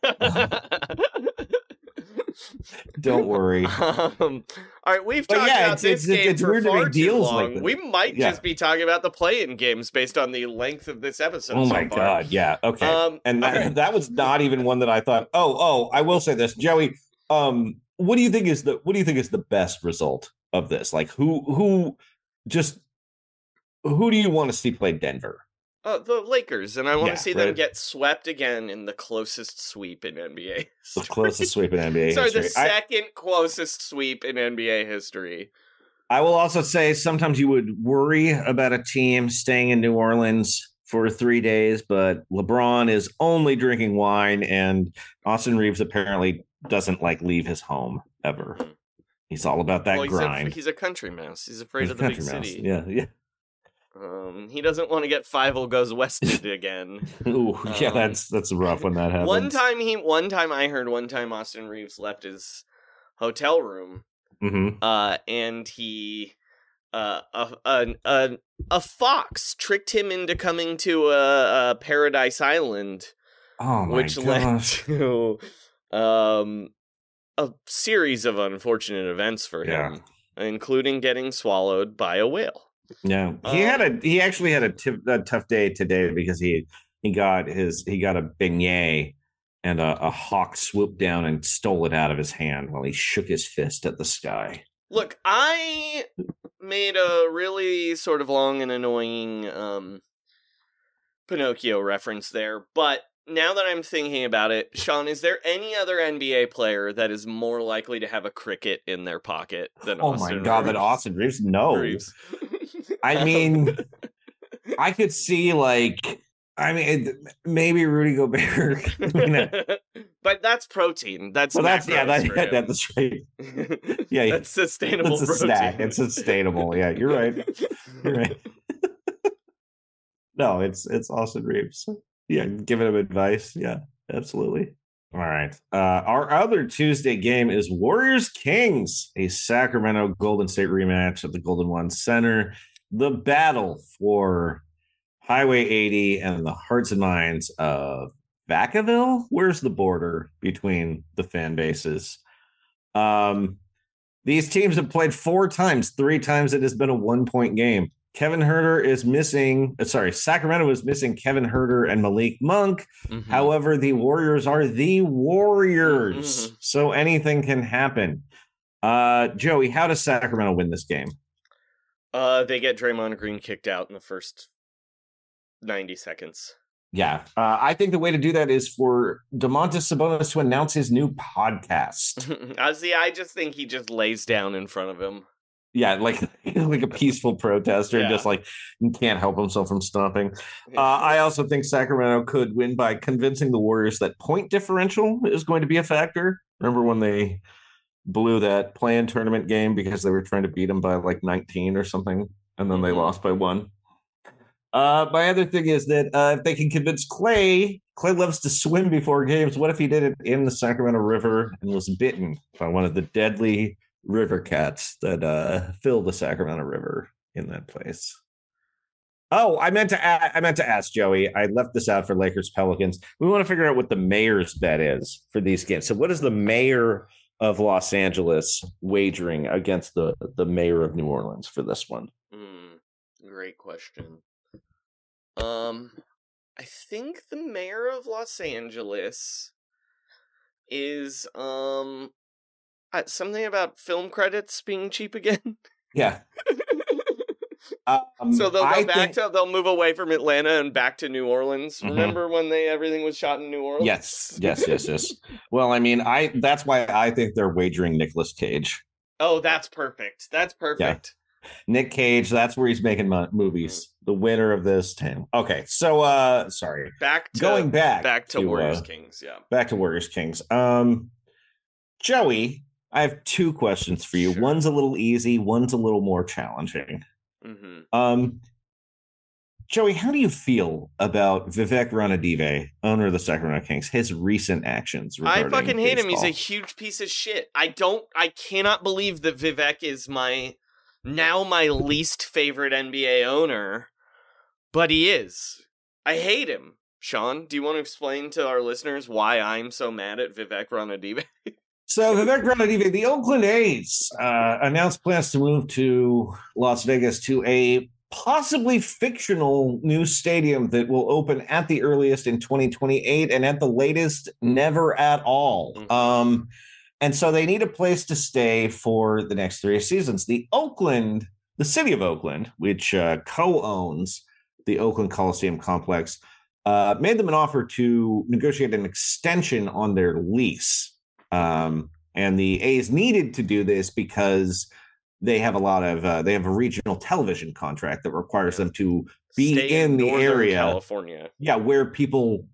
Don't worry. Um, all right, we've But talked yeah, about it's- this it's- game it's for weird to far make too deals like long. this. We might Yeah. just be talking about the play-in games based on the length of this episode. Oh so my far. god, yeah. Okay. Um, and that, okay. that was not even one that I thought, oh, oh, I will say this, Joey. Um, what do you think is the what do you think is the best result of this? Like who who just who do you want to see play Denver? Uh, the Lakers, and I want Yeah, to see them right. get swept again in the closest sweep in N B A The history. closest sweep in N B A Sorry, the history. I, second closest sweep in N B A history. I will also say sometimes you would worry about a team staying in New Orleans for three days, but LeBron is only drinking wine, and Austin Reeves apparently doesn't like leave his home ever. He's all about that well, he's grind. A, he's a country mouse. He's afraid He's of a the big country mouse. city. Yeah, yeah. Um, he doesn't want to get Five-O Goes Wested again. Ooh, yeah, Um, that's that's rough when that happens. One time he, one time I heard, one time Austin Reeves left his hotel room, Mm-hmm. uh, and he, uh, a a a, a fox tricked him into coming to a, a Paradise Island, Oh my which led gosh. to um a series of unfortunate events for Yeah. him, including getting swallowed by a whale. Yeah, he Um, had a he actually had a, tif- a tough day today because he he got his he got a beignet, and a, a hawk swooped down and stole it out of his hand while he shook his fist at the sky. Look, I made a really sort of long and annoying um, Pinocchio reference there, but now that I'm thinking about it, Sean, is there any other N B A player that is more likely to have a cricket in their pocket than oh Austin my god, Reeves? than Austin Reeves? No. Reeves. I mean, I could see, like, I mean, maybe Rudy Gobert. You know. But that's protein. That's well, that's yeah, that, that, that's right. Yeah, that's sustainable. It's a protein. snack. It's sustainable. Yeah, you're right. You're right. No, it's it's Austin Reeves. Yeah, giving him advice. Yeah, absolutely. All right. Uh, our other Tuesday game is Warriors Kings, a Sacramento Golden State rematch at the Golden One Center. The battle for Highway eighty and the hearts and minds of Vacaville. Where's the border between the fan bases? Um, these teams have played four times. Three times it has been a one-point game. Kevin Huerter is missing, uh, sorry, Sacramento is missing Kevin Huerter and Malik Monk. Mm-hmm. However, the Warriors are the Warriors, mm-hmm. so anything can happen. Uh, Joey, how does Sacramento win this game? Uh, they get Draymond Green kicked out in the first ninety seconds. Yeah, uh, I think the way to do that is for Domantas Sabonis to announce his new podcast. I see. I just think he just lays down in front of him. Yeah, like like a peaceful protester, yeah. just like can't help himself from stomping. Uh, I also think Sacramento could win by convincing the Warriors that point differential is going to be a factor. Remember when they blew that play-in tournament game because they were trying to beat them by like nineteen or something, and then they mm-hmm. lost by one? Uh, my other thing is that uh, if they can convince Clay, Clay loves to swim before games. What if he did it in the Sacramento River and was bitten by one of the deadly river cats that uh, fill the Sacramento River in that place? Oh, I meant to add, I meant to ask Joey. I left this out for Lakers Pelicans. We want to figure out what the mayor's bet is for these games. So, what is the mayor of Los Angeles wagering against the the mayor of New Orleans for this one? Mm, great question. Um, I think the mayor of Los Angeles is um uh, something about film credits being cheap again. Yeah. um, so they'll go I back think... to they'll move away from Atlanta and back to New Orleans. Mm-hmm. Remember when they everything was shot in New Orleans? Yes, yes, yes, yes. Well, I mean, I that's why I think they're wagering Nicolas Cage. Oh, that's perfect. That's perfect. Yeah. Nick Cage, that's where he's making mo- movies. The winner of this team. Okay, so uh sorry. Back to going back back to, to Warriors uh, Kings, yeah. Back to Warriors Kings. Um Joey, I have two questions for you. Sure. One's a little easy, one's a little more challenging. Mm-hmm. Um Joey, how do you feel about Vivek Ranadive, owner of the Sacramento Kings, his recent actions? I fucking hate baseball? him. He's a huge piece of shit. I don't I cannot believe that Vivek is my now my least favorite N B A owner, but he is. I hate him. Sean, do you want to explain to our listeners why I'm so mad at Vivek Ranadive? So Vivek Ranadive, the Oakland A's uh, announced plans to move to Las Vegas to a possibly fictional new stadium that will open at the earliest in twenty twenty-eight and at the latest never at all. Mm-hmm. Um, And so they need a place to stay for the next three seasons. The Oakland, the city of Oakland, which uh, co-owns the Oakland Coliseum complex, uh, made them an offer to negotiate an extension on their lease. Um, and the A's needed to do this because they have a lot of, uh, they have a regional television contract that requires them to be Stay in, in the Northern area, California. Yeah, where people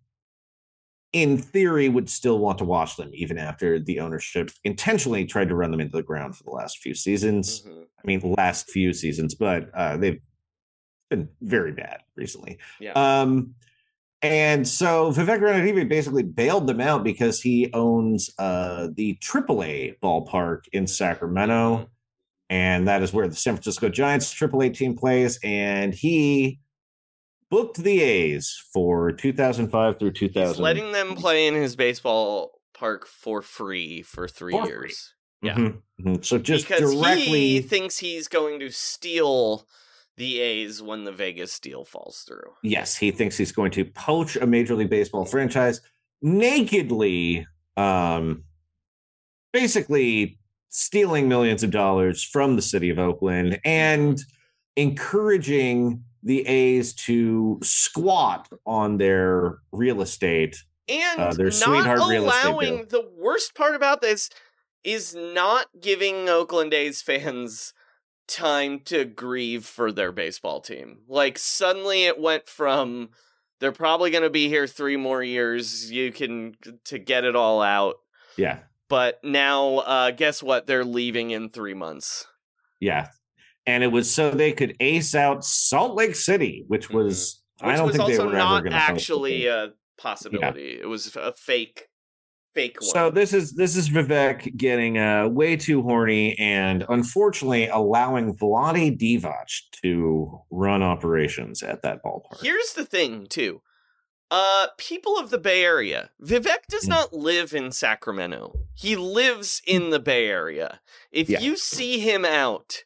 in theory would still want to watch them even after the ownership intentionally tried to run them into the ground for the last few seasons. Mm-hmm. I mean, last few seasons, but uh, they've been very bad recently. Yeah. Um, and so Vivek Ranadive basically bailed them out because he owns uh, the triple A ballpark in Sacramento. Mm-hmm. And that is where the San Francisco Giants triple A team plays. And he booked the A's for two thousand five through two thousand. He's letting them play in his baseball park for free for three for years. Free. Yeah. Mm-hmm. Mm-hmm. So just because directly he thinks he's going to steal the A's when the Vegas deal falls through. Yes, he thinks he's going to poach a Major League Baseball franchise nakedly, um, basically stealing millions of dollars from the city of Oakland and encouraging the A's to squat on their real estate. And uh, their not sweetheart real estate allowing, deal. the worst part about this is not giving Oakland A's fans time to grieve for their baseball team. Like, suddenly it went from, they're probably going to be here three more years, you can, to get it all out. Yeah. But now, uh, guess what? They're leaving in three months. Yeah. And it was so they could ace out Salt Lake City, which was, mm-hmm. which I don't was think they also were not ever going to actually a possibility. Yeah. It was a fake Fake one. So this is this is Vivek getting uh, way too horny and unfortunately allowing Vlade Divac to run operations at that ballpark. Here's the thing, too. Uh, people of the Bay Area, Vivek does mm. not live in Sacramento. He lives in the Bay Area. If yeah. you see him out,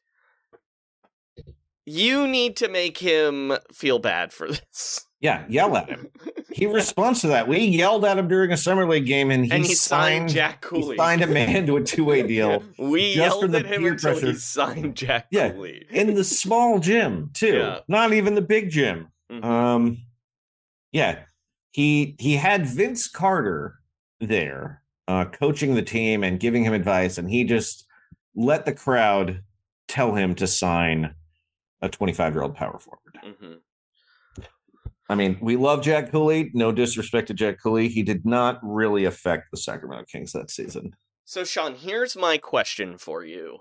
you need to make him feel bad for this. Yeah, yell at him. He responds to that. We yelled at him during a summer league game, and he, and he signed, signed Jack Cooley. He signed a man to a two-way deal. we yelled at him until pressure. he signed Jack yeah, Cooley. In the small gym, too. Yeah. Not even the big gym. Mm-hmm. Um, yeah, he he had Vince Carter there uh, coaching the team and giving him advice, and he just let the crowd tell him to sign a twenty-five-year-old power forward. Mm-hmm. I mean, we love Jack Cooley. No disrespect to Jack Cooley. He did not really affect the Sacramento Kings that season. So, Sean, here's my question for you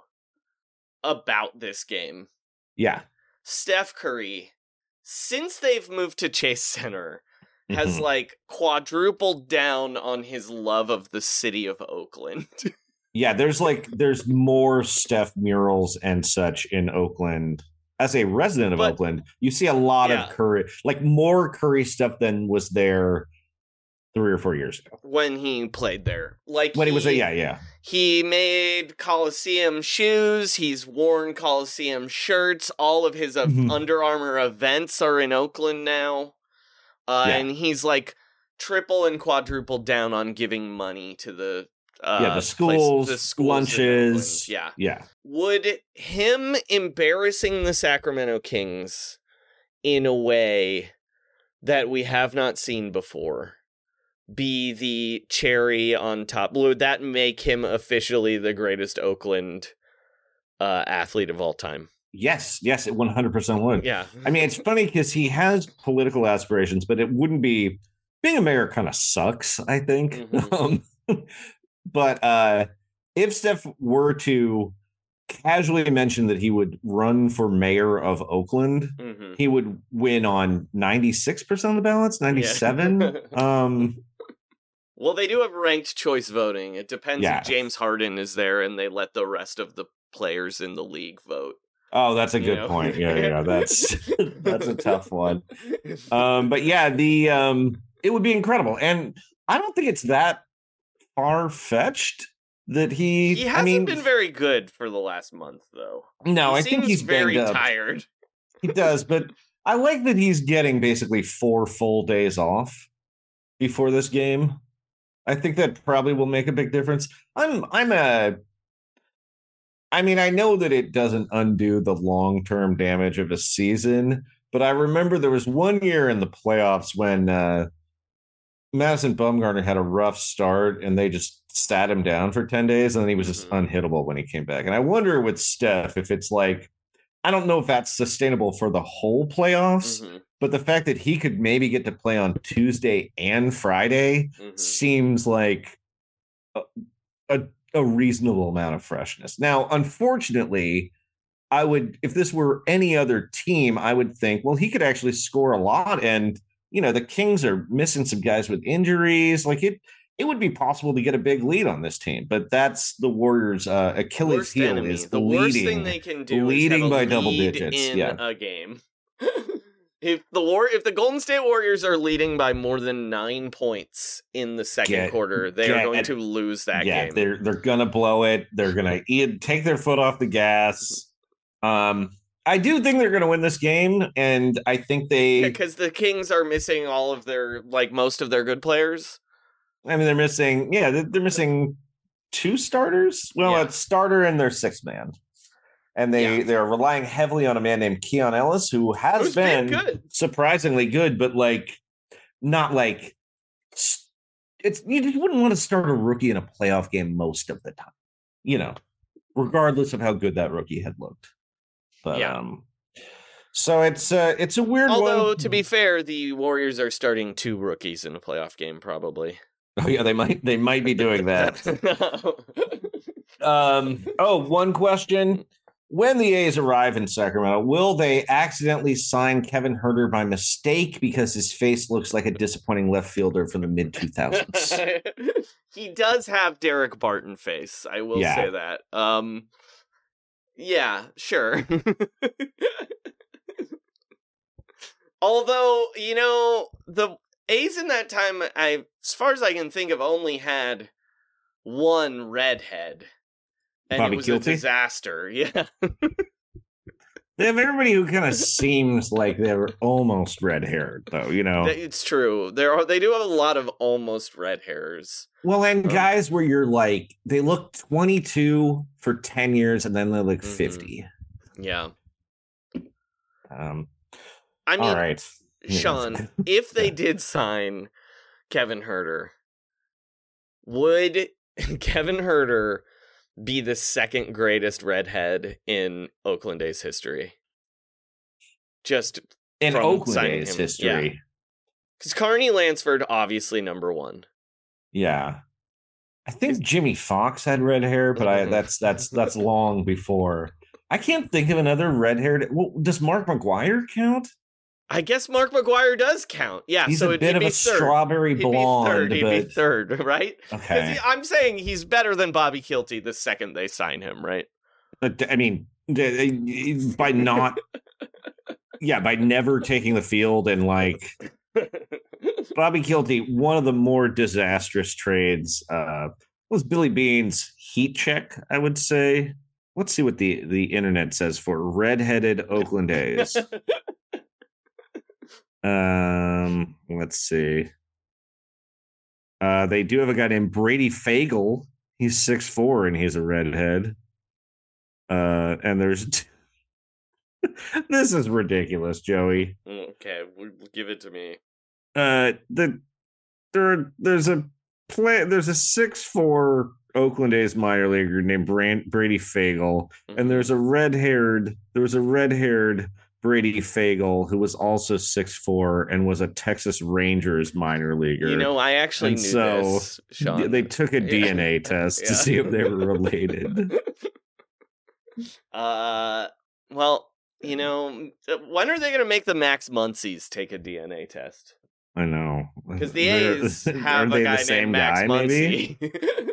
about this game. Yeah. Steph Curry, since they've moved to Chase Center, has, mm-hmm. like, quadrupled down on his love of the city of Oakland. Yeah, there's, like, there's more Steph murals and such in Oakland. As a resident of but, Oakland, you see a lot yeah. of Curry, like more Curry stuff than was there three or four years ago. When he played there. Like when he, he was a, yeah, yeah. He made Coliseum shoes. He's worn Coliseum shirts. All of his uh, mm-hmm. Under Armour events are in Oakland now. Uh, yeah. And he's like triple and quadruple down on giving money to the Uh, yeah, the schools, place, the schools lunches. Yeah. Yeah. Would him embarrassing the Sacramento Kings in a way that we have not seen before be the cherry on top? Would that make him officially the greatest Oakland uh, athlete of all time? Yes. Yes, it one hundred percent would. Yeah. I mean, it's funny because he has political aspirations, but it wouldn't be... Being a mayor kind of sucks, I think. Mm-hmm. um, But uh, if Steph were to casually mention that he would run for mayor of Oakland, mm-hmm. he would win on ninety-six percent of the ballots, ninety-seven. Yeah. um, well, they do have ranked choice voting. It depends yeah. if James Harden is there and they let the rest of the players in the league vote. Oh, that's a good you know? point. Yeah, yeah, that's that's a tough one. Um, but yeah, the um, it would be incredible. And I don't think it's that far-fetched that he he hasn't I mean, been very good for the last month though. No, he I think he's very up. tired. He does, but I like that he's getting basically four full days off before this game. I think that probably will make a big difference. I'm I'm a I mean, I know that it doesn't undo the long-term damage of a season, but I remember there was one year in the playoffs when uh Madison Bumgarner had a rough start and they just sat him down for ten days and then he was just mm-hmm. unhittable when he came back. And I wonder with Steph if it's like, I don't know if that's sustainable for the whole playoffs, mm-hmm. but the fact that he could maybe get to play on Tuesday and Friday mm-hmm. seems like a, a, a reasonable amount of freshness. Now, unfortunately, I would, if this were any other team, I would think, well, he could actually score a lot. And you know, the Kings are missing some guys with injuries. Like it, it would be possible to get a big lead on this team, but that's the Warriors' uh, Achilles worst heel enemy. is the leading, worst thing they can do leading is have a by lead double digits in yeah. a game. if the war, if the Golden State Warriors are leading by more than nine points in the second get, quarter, they get, are going to lose that yeah, game. They're they're gonna blow it. They're gonna take their foot off the gas. Um. I do think they're going to win this game, and I think they because the Kings are missing all of their like most of their good players. I mean, they're missing. Yeah, they're, they're missing two starters. Well, Yeah. a starter and their sixth man, and they Yeah. they're relying heavily on a man named Keon Ellis, who has Who's been been good. surprisingly good, but like not like it's. You just wouldn't want to start a rookie in a playoff game most of the time, you know, regardless of how good that rookie had looked. But Yeah. um, so it's uh, it's a weird Although, one. to be fair, the Warriors are starting two rookies in a playoff game, probably. Oh yeah, they might they might be doing that. um. Oh, one question: when the A's arrive in Sacramento, will they accidentally sign Kevin Herter by mistake because his face looks like a disappointing left fielder from the mid two thousands? He does have Derek Barton face. I will Yeah. say that. Um. Yeah, sure. Although, you know, the A's in that time, I, as far as I can think of, only had one redhead. And Bobby it was Kielty? a disaster. Yeah. They have everybody who kind of seems like they're almost red haired, though. You know, It's true. There are they do have a lot of almost red hairs. well, and Um, guys where you're like they look twenty-two for ten years, and then they look Mhm. fifty. Yeah. Um. I mean, all right, Yeah. Sean, if they did sign Kevin Herter, would Kevin Herter be the second greatest redhead in Oakland A's history? Just in from Oakland signing A's him. history. because Carney Lansford, obviously number one. Yeah. I think Jimmy Fox had red hair, but I Mhm. that's that's that's long before. I can't think of another red-haired. Well, does Mark McGuire count? I guess Mark McGuire does count. Yeah, He's so a it'd, bit he'd of be a third. strawberry He'd blonde, be third. He'd be but- third, right? 'Cause Okay. he- I'm saying he's better than Bobby Kielty the second they sign him, right? But I mean, the- by not, yeah, by never taking the field and like Bobby Kielty, one of the more disastrous trades uh, was Billy Bean's heat check. I would say. Let's see what the the internet says for redheaded Oakland A's. um, let's see. Uh, they do have a guy named Brady Fagel. He's six foot four and he's a redhead. Uh, and there's this is ridiculous, Joey. Okay, we'll give it to me. Uh, the there there's a play there's a six foot four Oakland A's minor leaguer named Brand, Brady Fagel, Mhm. and there's a red haired there was a red haired Brady Fagel who was also six foot four and was a Texas Rangers minor leaguer. You know, I actually And knew so this, Sean. they took a D N A test Yeah. to see if they were related. Uh, well, you know, when are they going to make the Max Muncies take a D N A test? I know Because the They're- A's have aren't a they guy the same named Max guy, maybe? Muncy.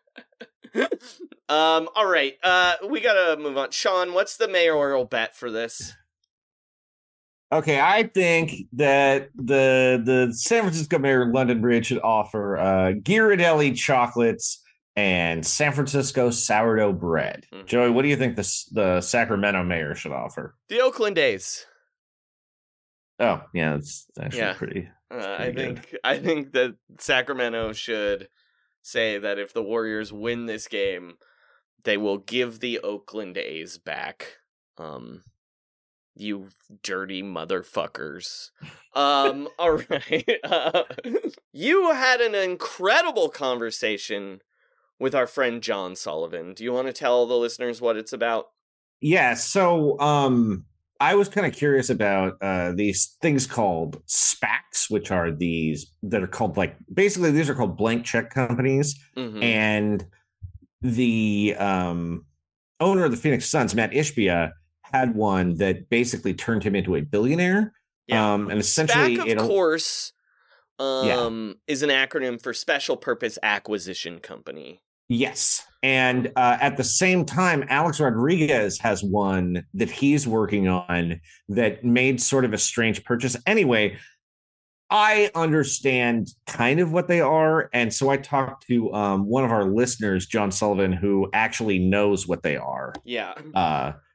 um. All right. Uh, we gotta move on. Sean, what's the mayoral bet for this? Okay, I think that the the San Francisco mayor London Bridge should offer uh, Ghirardelli chocolates and San Francisco sourdough bread. Mhm. Joey, what do you think the the Sacramento mayor should offer? The Oakland A's. Oh, yeah, it's actually Yeah. pretty. Uh, I pretty think I think that Sacramento should say that if the Warriors win this game, they will give the Oakland A's back. Um, you dirty motherfuckers. Um, all right. Uh, you had an incredible conversation with our friend John Sullivan. Do you want to tell the listeners what it's about? Yeah, so um I was kind of curious about uh these things called SPACs, which are these that are called like basically these are called blank check companies. Mhm. And the um owner of the Phoenix Suns, Matt Ishbia, had one that basically turned him into a billionaire. Yeah. Um and essentially SPAC, of it'll- course, um, is an acronym for Special Purpose Acquisition Company. Yes. And uh, at the same time, Alex Rodriguez has one that he's working on that made sort of a strange purchase. Anyway, I understand kind of what they are. And so I talked to um, one of our listeners, John Sullivan, who actually knows what they are. Yeah. Uh,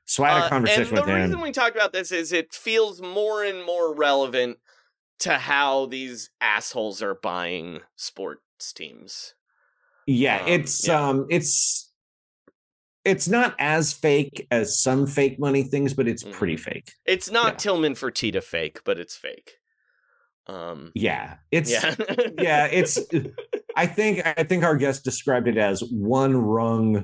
So I had a conversation uh, with him. And the reason we talked about this is it feels more and more relevant to how these assholes are buying sports teams. Yeah, um, it's yeah. um it's it's not as fake as some fake money things, but it's mm-hmm. pretty fake. It's not yeah. Tillman Fertitta fake, but it's fake. Um yeah, it's yeah, yeah it's I think I think our guest described it as one rung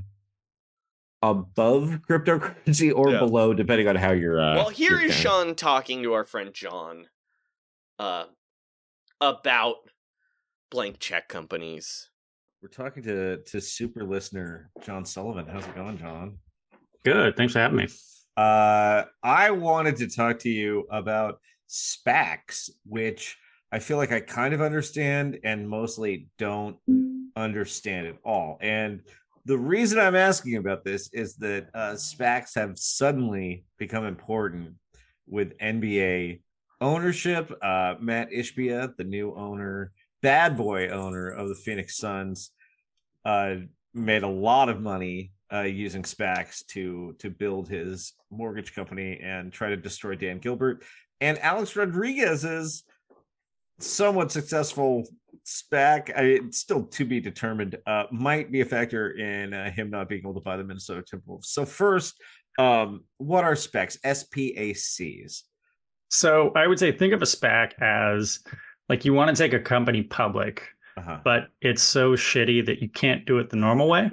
above cryptocurrency or yeah. below, depending on how you're uh well here is down. Sean talking to our friend John uh about blank check companies. We're talking to to super listener John Sullivan. How's it going, John? Good, thanks for having me. uh I wanted to talk to you about SPACs, which I feel like I kind of understand and mostly don't understand at all. And the reason I'm asking about this is that uh, SPACs have suddenly become important with N B A ownership. Uh, Matt Ishbia, the new owner, bad boy owner of the Phoenix Suns, uh, made a lot of money uh, using SPACs to to build his mortgage company and try to destroy Dan Gilbert. And Alex Rodriguez's somewhat successful SPAC, I, it's still to be determined, uh, might be a factor in uh, him not being able to buy the Minnesota Timberwolves. So first, um, what are SPACs? S P A Cs. So I would say think of a SPAC as like you want to take a company public, uh-huh. but it's so shitty that you can't do it the normal way.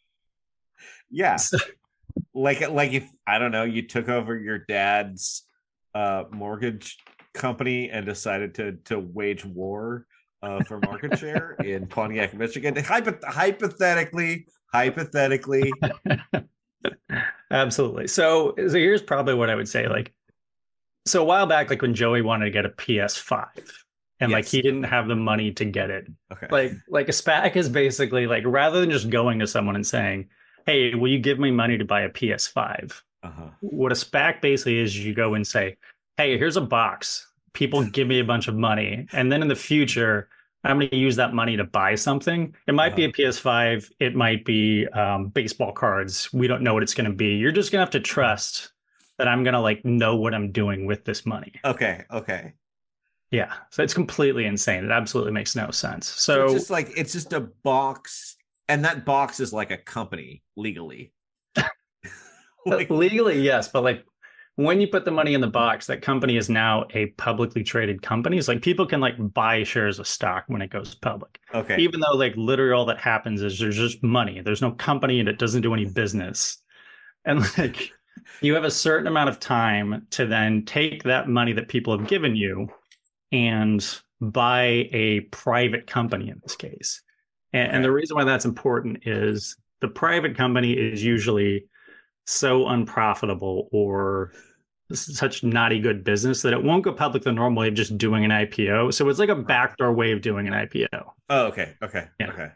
Yeah. So, like, like if, I don't know, you took over your dad's uh, mortgage company and decided to to wage war uh, for market share in Pontiac, Michigan. Hypo- hypothetically, hypothetically. Absolutely. So, so here's probably what I would say. Like, so a while back, like when Joey wanted to get a P S five and yes. like he didn't have the money to get it. Okay. Like, like a SPAC is basically like, rather than just going to someone and saying, hey, will you give me money to buy a P S five? Uh-huh. What a SPAC basically is, you go and say, hey, here's a box. People give me a bunch of money. And then in the future, I'm going to use that money to buy something. It might uh-huh. be a P S five. It might be um, baseball cards. We don't know what it's going to be. You're just going to have to trust that I'm going to like know what I'm doing with this money. Okay. Okay. Yeah. So it's completely insane. It absolutely makes no sense. So, so it's just like, it's just a box. And that box is like a company legally. like, legally, yes. But like, when you put the money in the box, that company is now a publicly traded company. It's like people can like buy shares of stock when it goes public. Okay. Even though like literally all that happens is there's just money. There's no company and it doesn't do any business. And like you have a certain amount of time to then take that money that people have given you and buy a private company in this case. And, okay. and the reason why that's important is the private company is usually so unprofitable or such naughty good business that it won't go public the normal way of just doing an I P O. So it's like a backdoor way of doing an I P O. Oh, okay. Okay. Yeah. Okay.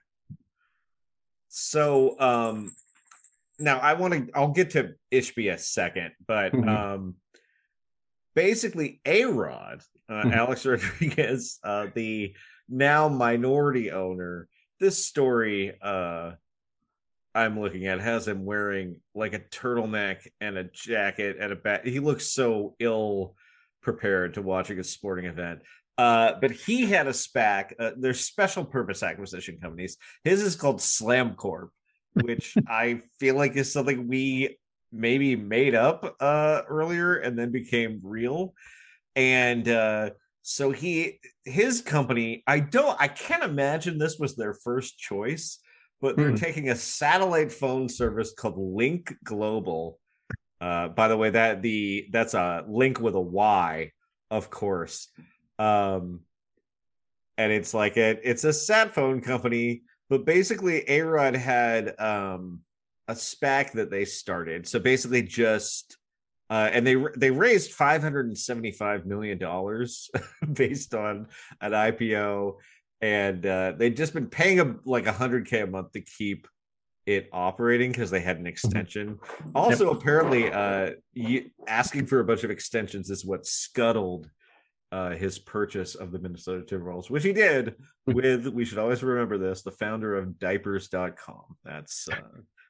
So um, now I want to, I'll get to Ishbia second, but mm-hmm. um, basically A-Rod, uh, mm-hmm. Alex Rodriguez, uh, the now minority owner, this story uh, I'm looking at has him wearing like a turtleneck and a jacket and a bat. He looks so ill prepared to watching a sporting event. Uh, but he had a SPAC. Uh, they're special purpose acquisition companies. His is called Slam Corp, which I feel like is something we maybe made up uh, earlier and then became real. And uh, so he, his company, I don't, I can't imagine this was their first choice. But they're mm. taking a satellite phone service called Link Global. Uh, by the way, that the that's a link with a Y, of course. Um, and it's like a it's a sat phone company, but basically A-Rod had um, a SPAC that they started. So basically, just uh, and they they raised five hundred and seventy five million dollars based on an I P O. And uh, they'd just been paying a, like one hundred K a month to keep it operating because they had an extension. Also, yep. apparently, uh, you, asking for a bunch of extensions is what scuttled uh, his purchase of the Minnesota Timberwolves, which he did with, we should always remember this, the founder of diapers dot com. That's uh,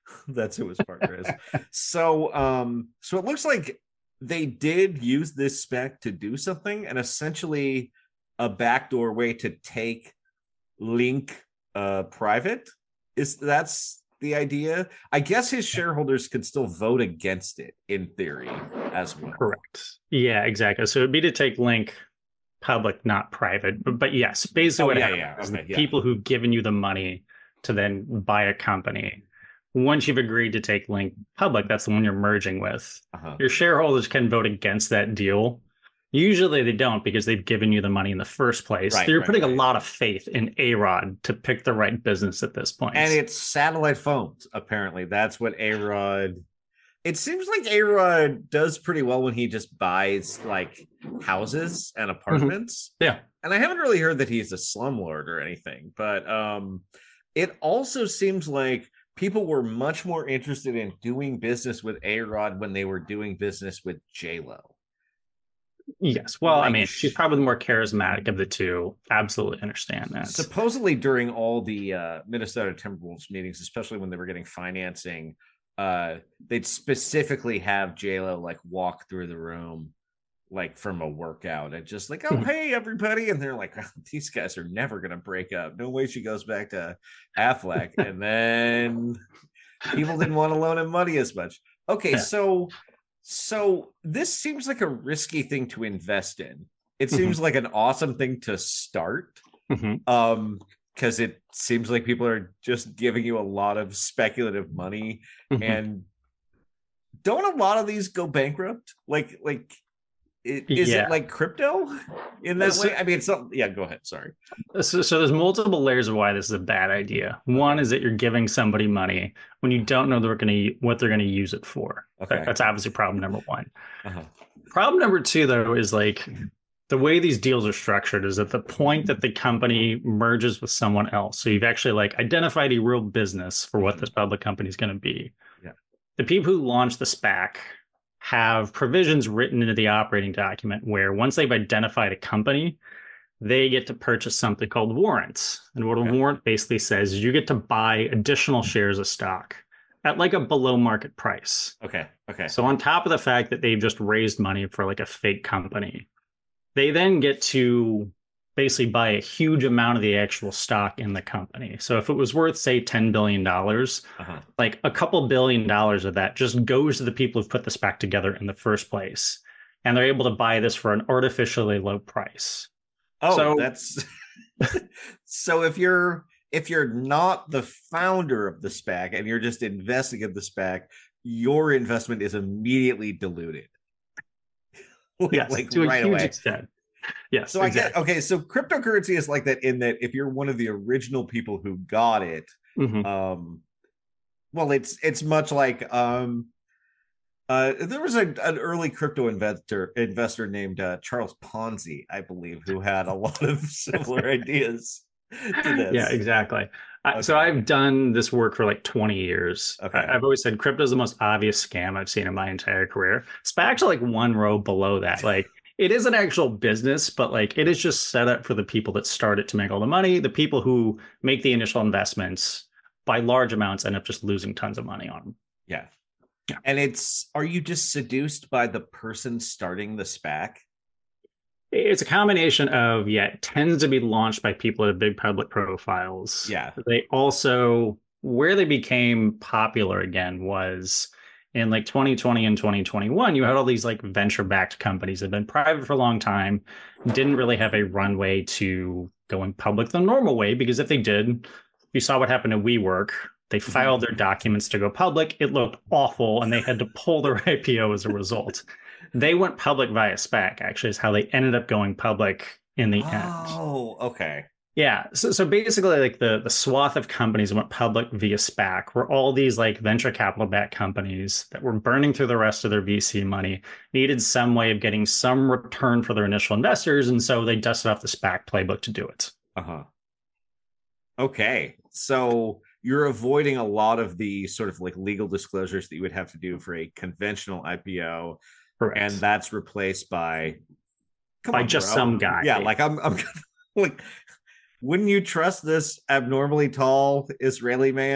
That's who his partner is. So, um, so it looks like they did use this spec to do something, and essentially a backdoor way to take Link uh, private. Is that's the idea? I guess his shareholders could still vote against it in theory as well. Correct. Yeah, exactly. So it'd be to take Link public, not private. But, but yes, basically, Oh, what yeah, happens yeah. is Okay, the yeah. people who've given you the money to then buy a company. Once you've agreed to take Link public, that's the one you're merging with. Uh-huh. Your shareholders can vote against that deal. Usually they don't because they've given you the money in the first place. Right, They're right, putting right. a lot of faith in A-Rod to pick the right business at this point. And it's satellite phones, apparently. That's what A-Rod... It seems like A-Rod does pretty well when he just buys, like, houses and apartments. Yeah. And I haven't really heard that he's a slumlord or anything. But um, it also seems like people were much more interested in doing business with A-Rod when they were doing business with J-Lo. Yes. Well, I Like, mean, she's probably the more charismatic of the two. Absolutely understand that. Supposedly during all the uh, Minnesota Timberwolves meetings, especially when they were getting financing, uh, they'd specifically have J-Lo like walk through the room like from a workout and just like, oh, hey, everybody. And they're like, oh, these guys are never going to break up. No way she goes back to Affleck. And then people didn't want to loan him money as much. Okay, Yeah. so so this seems like a risky thing to invest in. It seems like an awesome thing to start. Mhm. Um, because it seems like people are just giving you a lot of speculative money. Mhm. And don't a lot of these go bankrupt? Like, like it, is Yeah. it like crypto in that So- way? I mean, it's not, yeah, go ahead. Sorry. So, so there's multiple layers of why this is a bad idea. One is that you're giving somebody money when you don't know they're going to what they're going to use it for. Okay. That's obviously problem number one. Uh-huh. Problem number two, though, is like the way these deals are structured is at the point that the company merges with someone else. So you've actually like identified a real business for what this public company is going to be. Yeah. The people who launch the SPAC have provisions written into the operating document where once they've identified a company, they get to purchase something called warrants. And what a Okay. warrant basically says is you get to buy additional shares of stock at like a below market price. Okay. Okay. So on top of the fact that they've just raised money for like a fake company, they then get to basically buy a huge amount of the actual stock in the company. So if it was worth, say, ten billion dollars, Uh-huh. like a couple billion dollars of that just goes to the people who've put this back together in the first place. And they're able to buy this for an artificially low price. Oh, So- that's so if you're if you're not the founder of the SPAC and you're just investing in the SPAC, your investment is immediately diluted. Like- Yes, like to a right huge away. extent. Yes, So I exactly. get okay. So cryptocurrency is like that in that if you're one of the original people who got it, Mhm. um, well, it's it's much like um, uh, there was a, an early crypto investor investor named uh, Charles Ponzi, I believe, who had a lot of similar ideas to this. Yeah, exactly. I, so I've done this work for like twenty years. Okay. I, I've always said crypto is the most obvious scam I've seen in my entire career. SPACs are like one row below that. Like it is an actual business, but like it is just set up for the people that start it to make all the money. The people who make the initial investments by large amounts end up just losing tons of money on them. Yeah. Yeah. And it's, are you just seduced by the person starting the SPAC? It's a combination of, yeah, it tends to be launched by people that have big public profiles. Yeah. They also, where they became popular again was in like twenty twenty and twenty twenty-one, you had all these like venture-backed companies that had been private for a long time, didn't really have a runway to going public the normal way, because if they did, you saw what happened to WeWork. They filed their documents to go public. It looked awful, and they had to pull their I P O as a result. They went public via SPAC, actually, is how they ended up going public in the end. Oh, okay. Yeah. So, so basically, like the, the swath of companies that went public via SPAC were all these like venture capital backed companies that were burning through the rest of their V C money, needed some way of getting some return for their initial investors. And so they dusted off the SPAC playbook to do it. Uh-huh. Okay. So you're avoiding a lot of the sort of like legal disclosures that you would have to do for a conventional I P O. Correct. And that's replaced by come By on, just bro. some guy. Yeah, like I'm I'm like, wouldn't you trust this abnormally tall Israeli man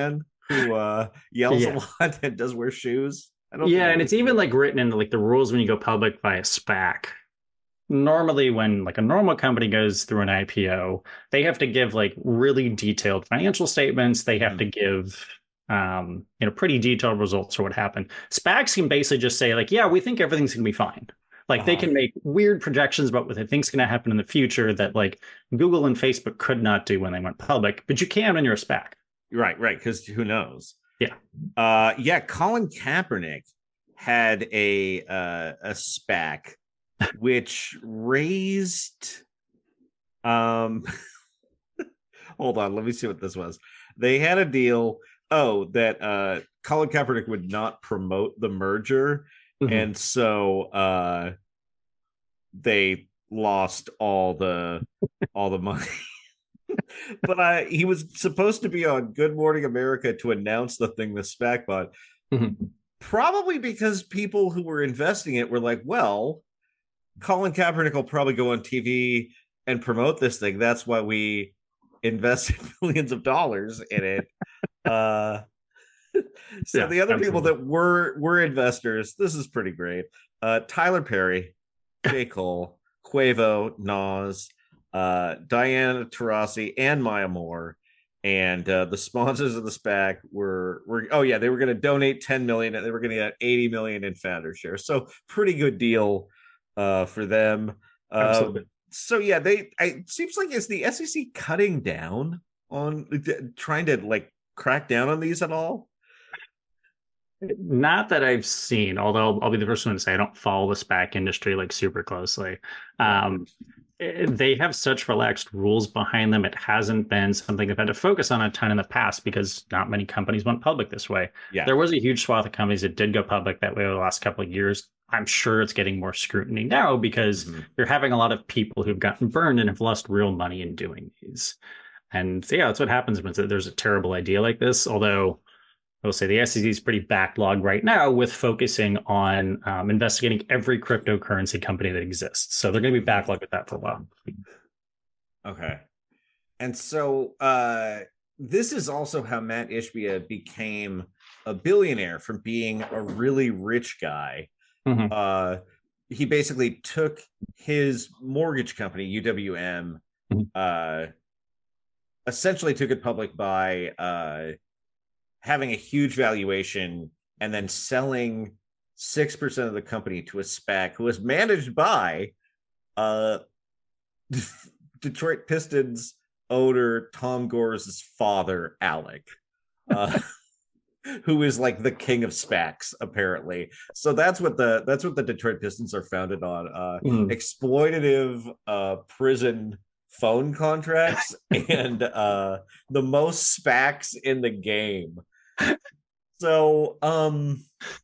who uh, yells Yeah. a lot and does wear shoes. I don't Yeah, think and it's even like written into like the rules when you go public via SPAC. Normally, when like a normal company goes through an I P O, they have to give like really detailed financial statements. They have Mhm. to give um, you know, pretty detailed results for what happened. SPACs can basically just say like, yeah, we think everything's gonna be fine. Like they Uh-huh. can make weird projections about what they think's gonna happen in the future that like Google and Facebook could not do when they went public, but you can when you're a SPAC. Right, right, because who knows? Yeah. Uh, yeah, Colin Kaepernick had a uh, a SPAC which raised um hold on, let me see what this was. They had a deal, oh, that uh Colin Kaepernick would not promote the merger, Mhm. and so uh they lost all the all the money. But uh, he was supposed to be on Good Morning America to announce the thing the SPAC bought. Mhm. Probably because people who were investing it were like, well, Colin Kaepernick will probably go on T V and promote this thing. That's why we invested millions of dollars in it. Uh, so Yeah, the other people absolutely. that were were investors, this is pretty great. Uh, Tyler Perry, J. Cole, Quavo, Nas, uh, Diana Taurasi, and Maya Moore. And uh, the sponsors of the SPAC were were oh yeah, they were going to donate ten million and they were going to get eighty million in founder shares. So pretty good deal uh, for them. Um, Absolutely. so yeah, they I, it seems like is the S E C cutting down on trying to like crack down on these at all? Not that I've seen, although I'll be the first one to say I don't follow the SPAC industry like super closely. Um, eh, they have such relaxed rules behind them. It hasn't been something they've had to focus on a ton in the past because not many companies went public this way. Yeah. There was a huge swath of companies that did go public that way over the last couple of years. I'm sure it's getting more scrutiny now because Mhm. you're having a lot of people who've gotten burned and have lost real money in doing these. And yeah, that's what happens when there's a terrible idea like this. Although I will say the S E C is pretty backlogged right now with focusing on um, investigating every cryptocurrency company that exists. So they're going to be backlogged with that for a while. Okay. And so uh, this is also how Matt Ishbia became a billionaire from being a really rich guy. Mhm. Uh, he basically took his mortgage company, U W M, Mhm. uh, essentially took it public by uh, having a huge valuation and then selling six percent of the company to a SPAC who was managed by uh, Detroit Pistons owner Tom Gore's father, Alec, uh, who is like the king of SPACs, apparently. So that's what the that's what the Detroit Pistons are founded on: uh, Mhm. exploitative uh, prison phone contracts and uh, the most SPACs in the game. So, um,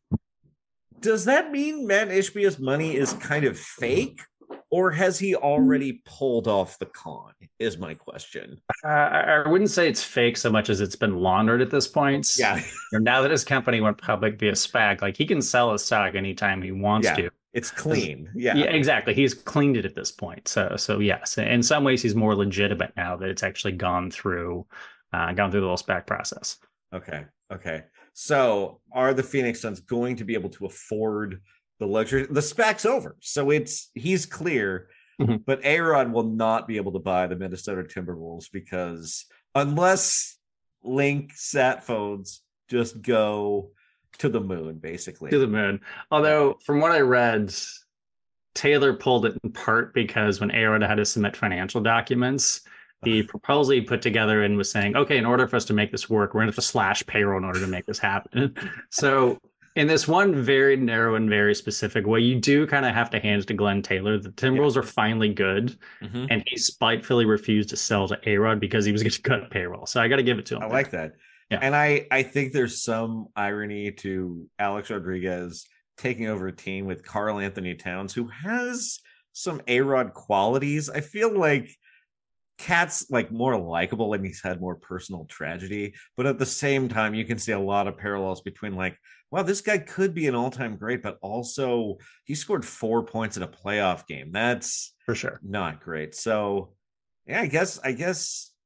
does that mean Matt Ishbia's money is kind of fake? Or has he already pulled off the con? Is my question. Uh, I I wouldn't say it's fake so much as it's been laundered at this point. Yeah. You know, now that his company went public via SPAC, like he can sell his stock anytime he wants Yeah, to. it's clean. Yeah. Yeah, exactly. He's cleaned it at this point. So, so yes, in some ways, he's more legitimate now that it's actually gone through, uh, gone through the whole SPAC process. Okay. Okay. So, are the Phoenix Suns going to be able to afford the luxury? The SPAC's over, so it's he's clear. Mhm. But A-Rod will not be able to buy the Minnesota Timberwolves because unless Link sat phones just go to the moon, basically. To the moon. Although, from what I read, Taylor pulled it in part because when A-Rod had to submit financial documents, the proposal he put together and was saying, okay, in order for us to make this work, we're going to have to slash payroll in order to make this happen. So in this one very narrow and very specific way, you do kind of have to hand it to Glenn Taylor. The Timberwolves are finally good, Mhm. and he spitefully refused to sell to A-Rod because he was going to cut payroll. So I got to give it to him. I like that. Yeah. And I, I think there's some irony to Alex Rodriguez taking over a team with Karl Anthony Towns, who has some A-Rod qualities. I feel like Cat's like more likable and he's had more personal tragedy, but at the same time, you can see a lot of parallels between like, wow, this guy could be an all-time great, but also he scored four points in a playoff game. That's for sure not great. So yeah, I guess I guess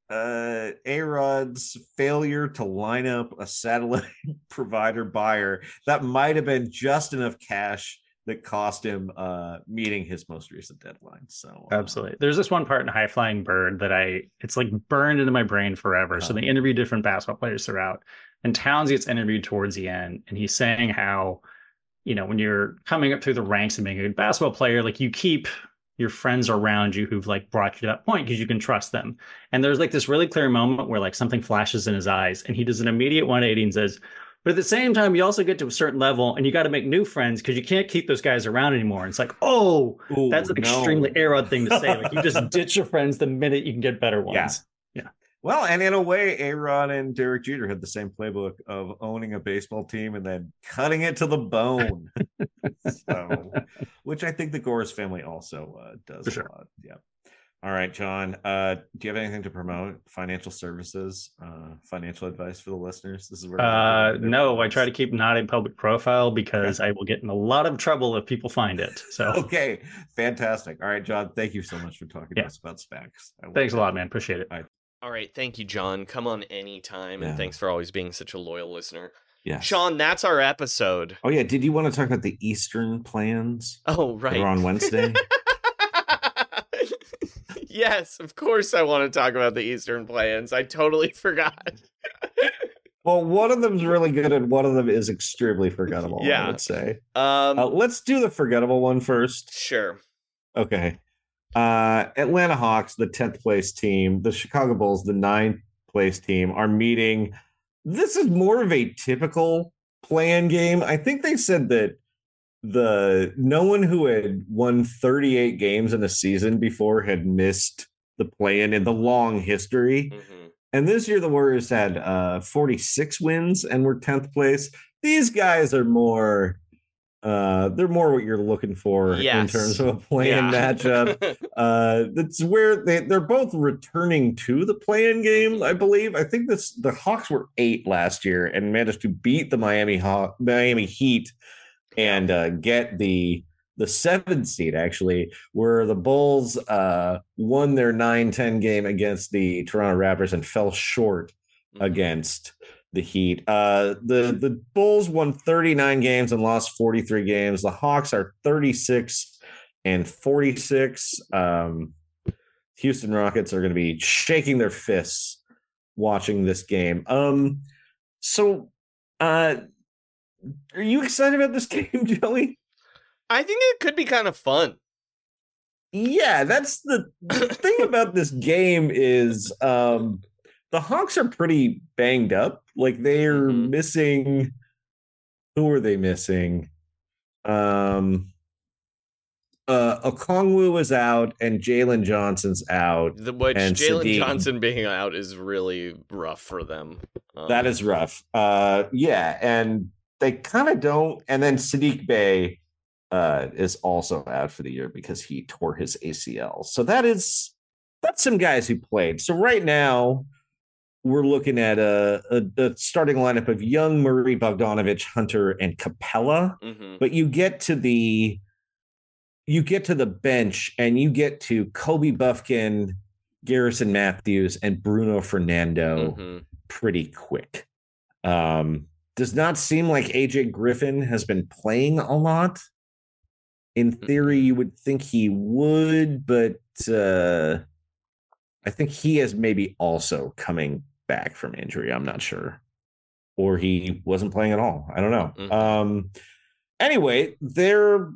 uh, A-Rod's failure to line up a satellite provider buyer that might have been just enough cash that cost him uh, meeting his most recent deadline. So uh, absolutely. There's this one part in High Flying Bird that I, it's like burned into my brain forever. Uh-huh. So they interview different basketball players throughout, and Towns gets interviewed towards the end, and he's saying how, you know, when you're coming up through the ranks and being a good basketball player, like you keep your friends around you who've like brought you to that point because you can trust them. And there's like this really clear moment where like something flashes in his eyes and he does an immediate one eighty and says, but at the same time, you also get to a certain level and you got to make new friends because you can't keep those guys around anymore. And it's like, oh, Ooh, that's an no. extremely A-Rod thing to say. Like you just ditch your friends the minute you can get better ones. Yeah. Yeah. Well, and in a way, A-Rod and Derek Jeter had the same playbook of owning a baseball team and then cutting it to the bone. So, which I think the Gores family also uh, does For a sure. lot. Yeah. All right, John. Uh, do you have anything to promote? Financial services, uh, financial advice for the listeners? This is where. Uh, no, I try to keep not in public profile because I will get in a lot of trouble if people find it. So. Okay, fantastic. All right, John. Thank you so much for talking yeah. to us about SPACs. Thanks a lot, man. Appreciate it. All right. All right, thank you, John. Come on anytime, yeah. and thanks for always being such a loyal listener. Yeah, Sean, that's our episode. Oh yeah, did you want to talk about the Eastern plans? Oh right, that are on Wednesday. Yes, of course I want to talk about the Eastern plans. I totally forgot. Well, one of them's really good, and one of them is extremely forgettable. Yeah, I would say. Um, uh, let's do the forgettable one first. Sure. Okay. Uh, Atlanta Hawks, the tenth place team, the Chicago Bulls, the ninth place team, are meeting. This is more of a typical play-in game. I think they said that the no one who had won thirty-eight games in a season before had missed the play-in in the long history. Mm-hmm. And this year the Warriors had uh, forty-six wins and were tenth place. These guys are more. Uh, they're more what you're looking for yes. in terms of a play-in yeah. matchup. uh, that's where they, they're both returning to the play-in game, I believe. I think this the Hawks were eight last year and managed to beat the Miami Haw- Miami Heat and uh, get the the seventh seed, actually, where the Bulls uh, won their nine ten game against the Toronto Raptors and fell short mm-hmm. against the Heat. Uh, the, the Bulls won thirty-nine games and lost forty-three games. The Hawks are thirty-six and forty-six. Um, Houston Rockets are going to be shaking their fists watching this game. Um, so, uh, are you excited about this game, Joey? I think it could be kind of fun. Yeah, that's the, the thing about this game is um, the Hawks are pretty banged up. Like they're mm-hmm. missing. Who are they missing? Um, uh, Okongwu is out and Jalen Johnson's out. The, which Jalen Johnson being out is really rough for them. Um, that is rough. Uh, yeah, and they kind of don't. And then Sadiq Bey uh, is also out for the year because he tore his A C L. So that is that's some guys who played. So right now we're looking at a, a, a starting lineup of Young, Murray, Bogdanovich, Hunter, and Capella. Mm-hmm. But you get to the you get to the bench and you get to Kobe Buffkin, Garrison Matthews, and Bruno Fernando mm-hmm. pretty quick. Um, does not seem like A J Griffin has been playing a lot. In theory, you would think he would, but uh, I think he is maybe also coming back from injury. I'm not sure. Or he wasn't playing at all. I don't know. Mm-hmm. Um, anyway, they're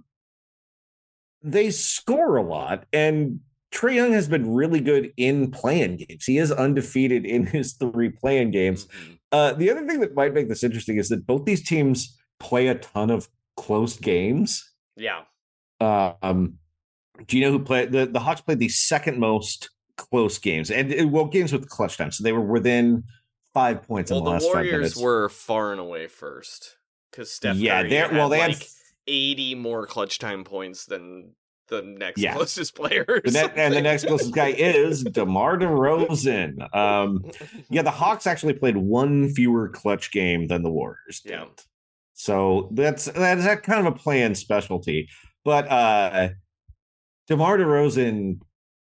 they score a lot, and Trae Young has been really good in play-in games. He is undefeated in his three play-in games. Mm-hmm. Uh, the other thing that might make this interesting is that both these teams play a ton of close games. Yeah. Uh, um, do you know who played? The, the Hawks played the second most close games, and well, games with clutch time. So they were within five points well, in the, the last Warriors five minutes. were far and away first because Steph yeah, Curry they're had well, they like had eighty more clutch time points than the next yeah. closest player. The ne- and the next closest guy is DeMar DeRozan. Um, yeah, the Hawks actually played one fewer clutch game than the Warriors did. Yeah. So that's that's that kind of a play-in specialty. But uh, DeMar DeRozan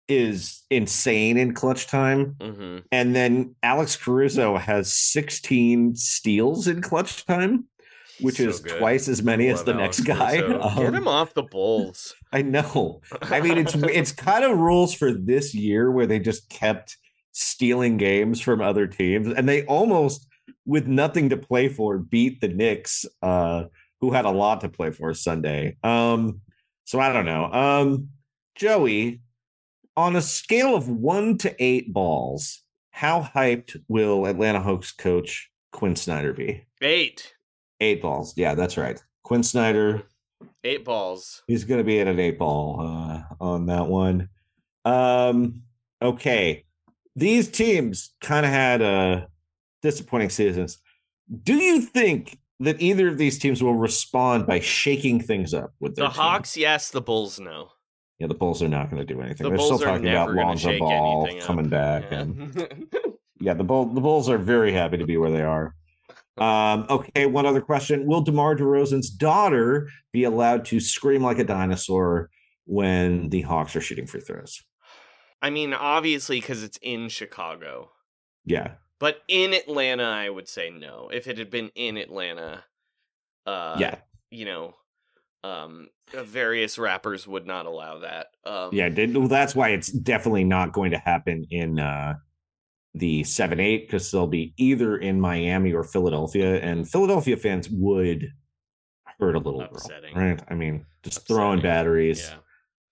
is insane in clutch time. Mm-hmm. And then Alex Caruso has sixteen steals in clutch time, which so is good. twice as many Love as the Alex next guy. Um, Get him off the Bulls. I know. I mean, it's it's kind of rules for this year where they just kept stealing games from other teams, and they almost, with nothing to play for, beat the Knicks, uh, who had a lot to play for Sunday. Um, so I don't know. Um, Joey, on a scale of one to eight balls, how hyped will Atlanta Hawks coach Quinn Snyder be? Eight. Eight balls. Yeah, that's right. Quinn Snyder. Eight balls. He's going to be at an eight ball uh, on that one. Um, okay. These teams kind of had uh, disappointing seasons. Do you think that either of these teams will respond by shaking things up with their The team? Hawks, yes. The Bulls, no. Yeah, the Bulls are not going to do anything. The They're Bulls still are talking never about gonna Lonzo shake Ball anything coming up. back. Yeah. And yeah, the Bull, the Bulls are very happy to be where they are. Um, okay, one other question. Will DeMar DeRozan's daughter be allowed to scream like a dinosaur when the Hawks are shooting free throws? I mean, obviously, because it's in Chicago. Yeah. But in Atlanta, I would say no. If it had been in Atlanta, uh, yeah, you know, um, various rappers would not allow that. Um, yeah, well, that's why it's definitely not going to happen in uh, the seven eight, because they'll be either in Miami or Philadelphia, and Philadelphia fans would hurt a little Upsetting. girl, right? I mean, just Upsetting. throwing batteries. Yeah.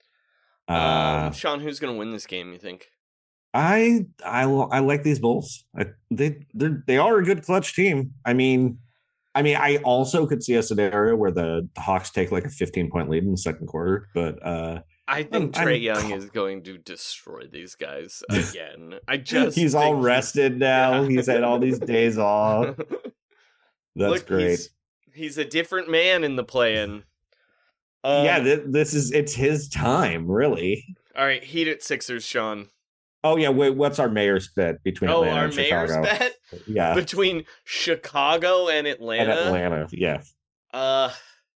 Uh, um, Sean, who's going to win this game, you think? I I I like these Bulls. I, they they they are a good clutch team. I mean, I mean, I also could see a scenario where the, the Hawks take like a fifteen point lead in the second quarter, but uh, I think I'm, Trae I'm, Young is going to destroy these guys again. I just he's all think rested now. Yeah. He's had all these days off. That's Look, great. He's, he's a different man in the play-in. Um, yeah, th- this is it's his time, really. All right, Heat at Sixers, Sean. Oh yeah, wait. What's our mayor's bet between Oh, Atlanta our and mayor's Chicago? bet Yeah, between Chicago and Atlanta. and Atlanta. Yeah. Uh,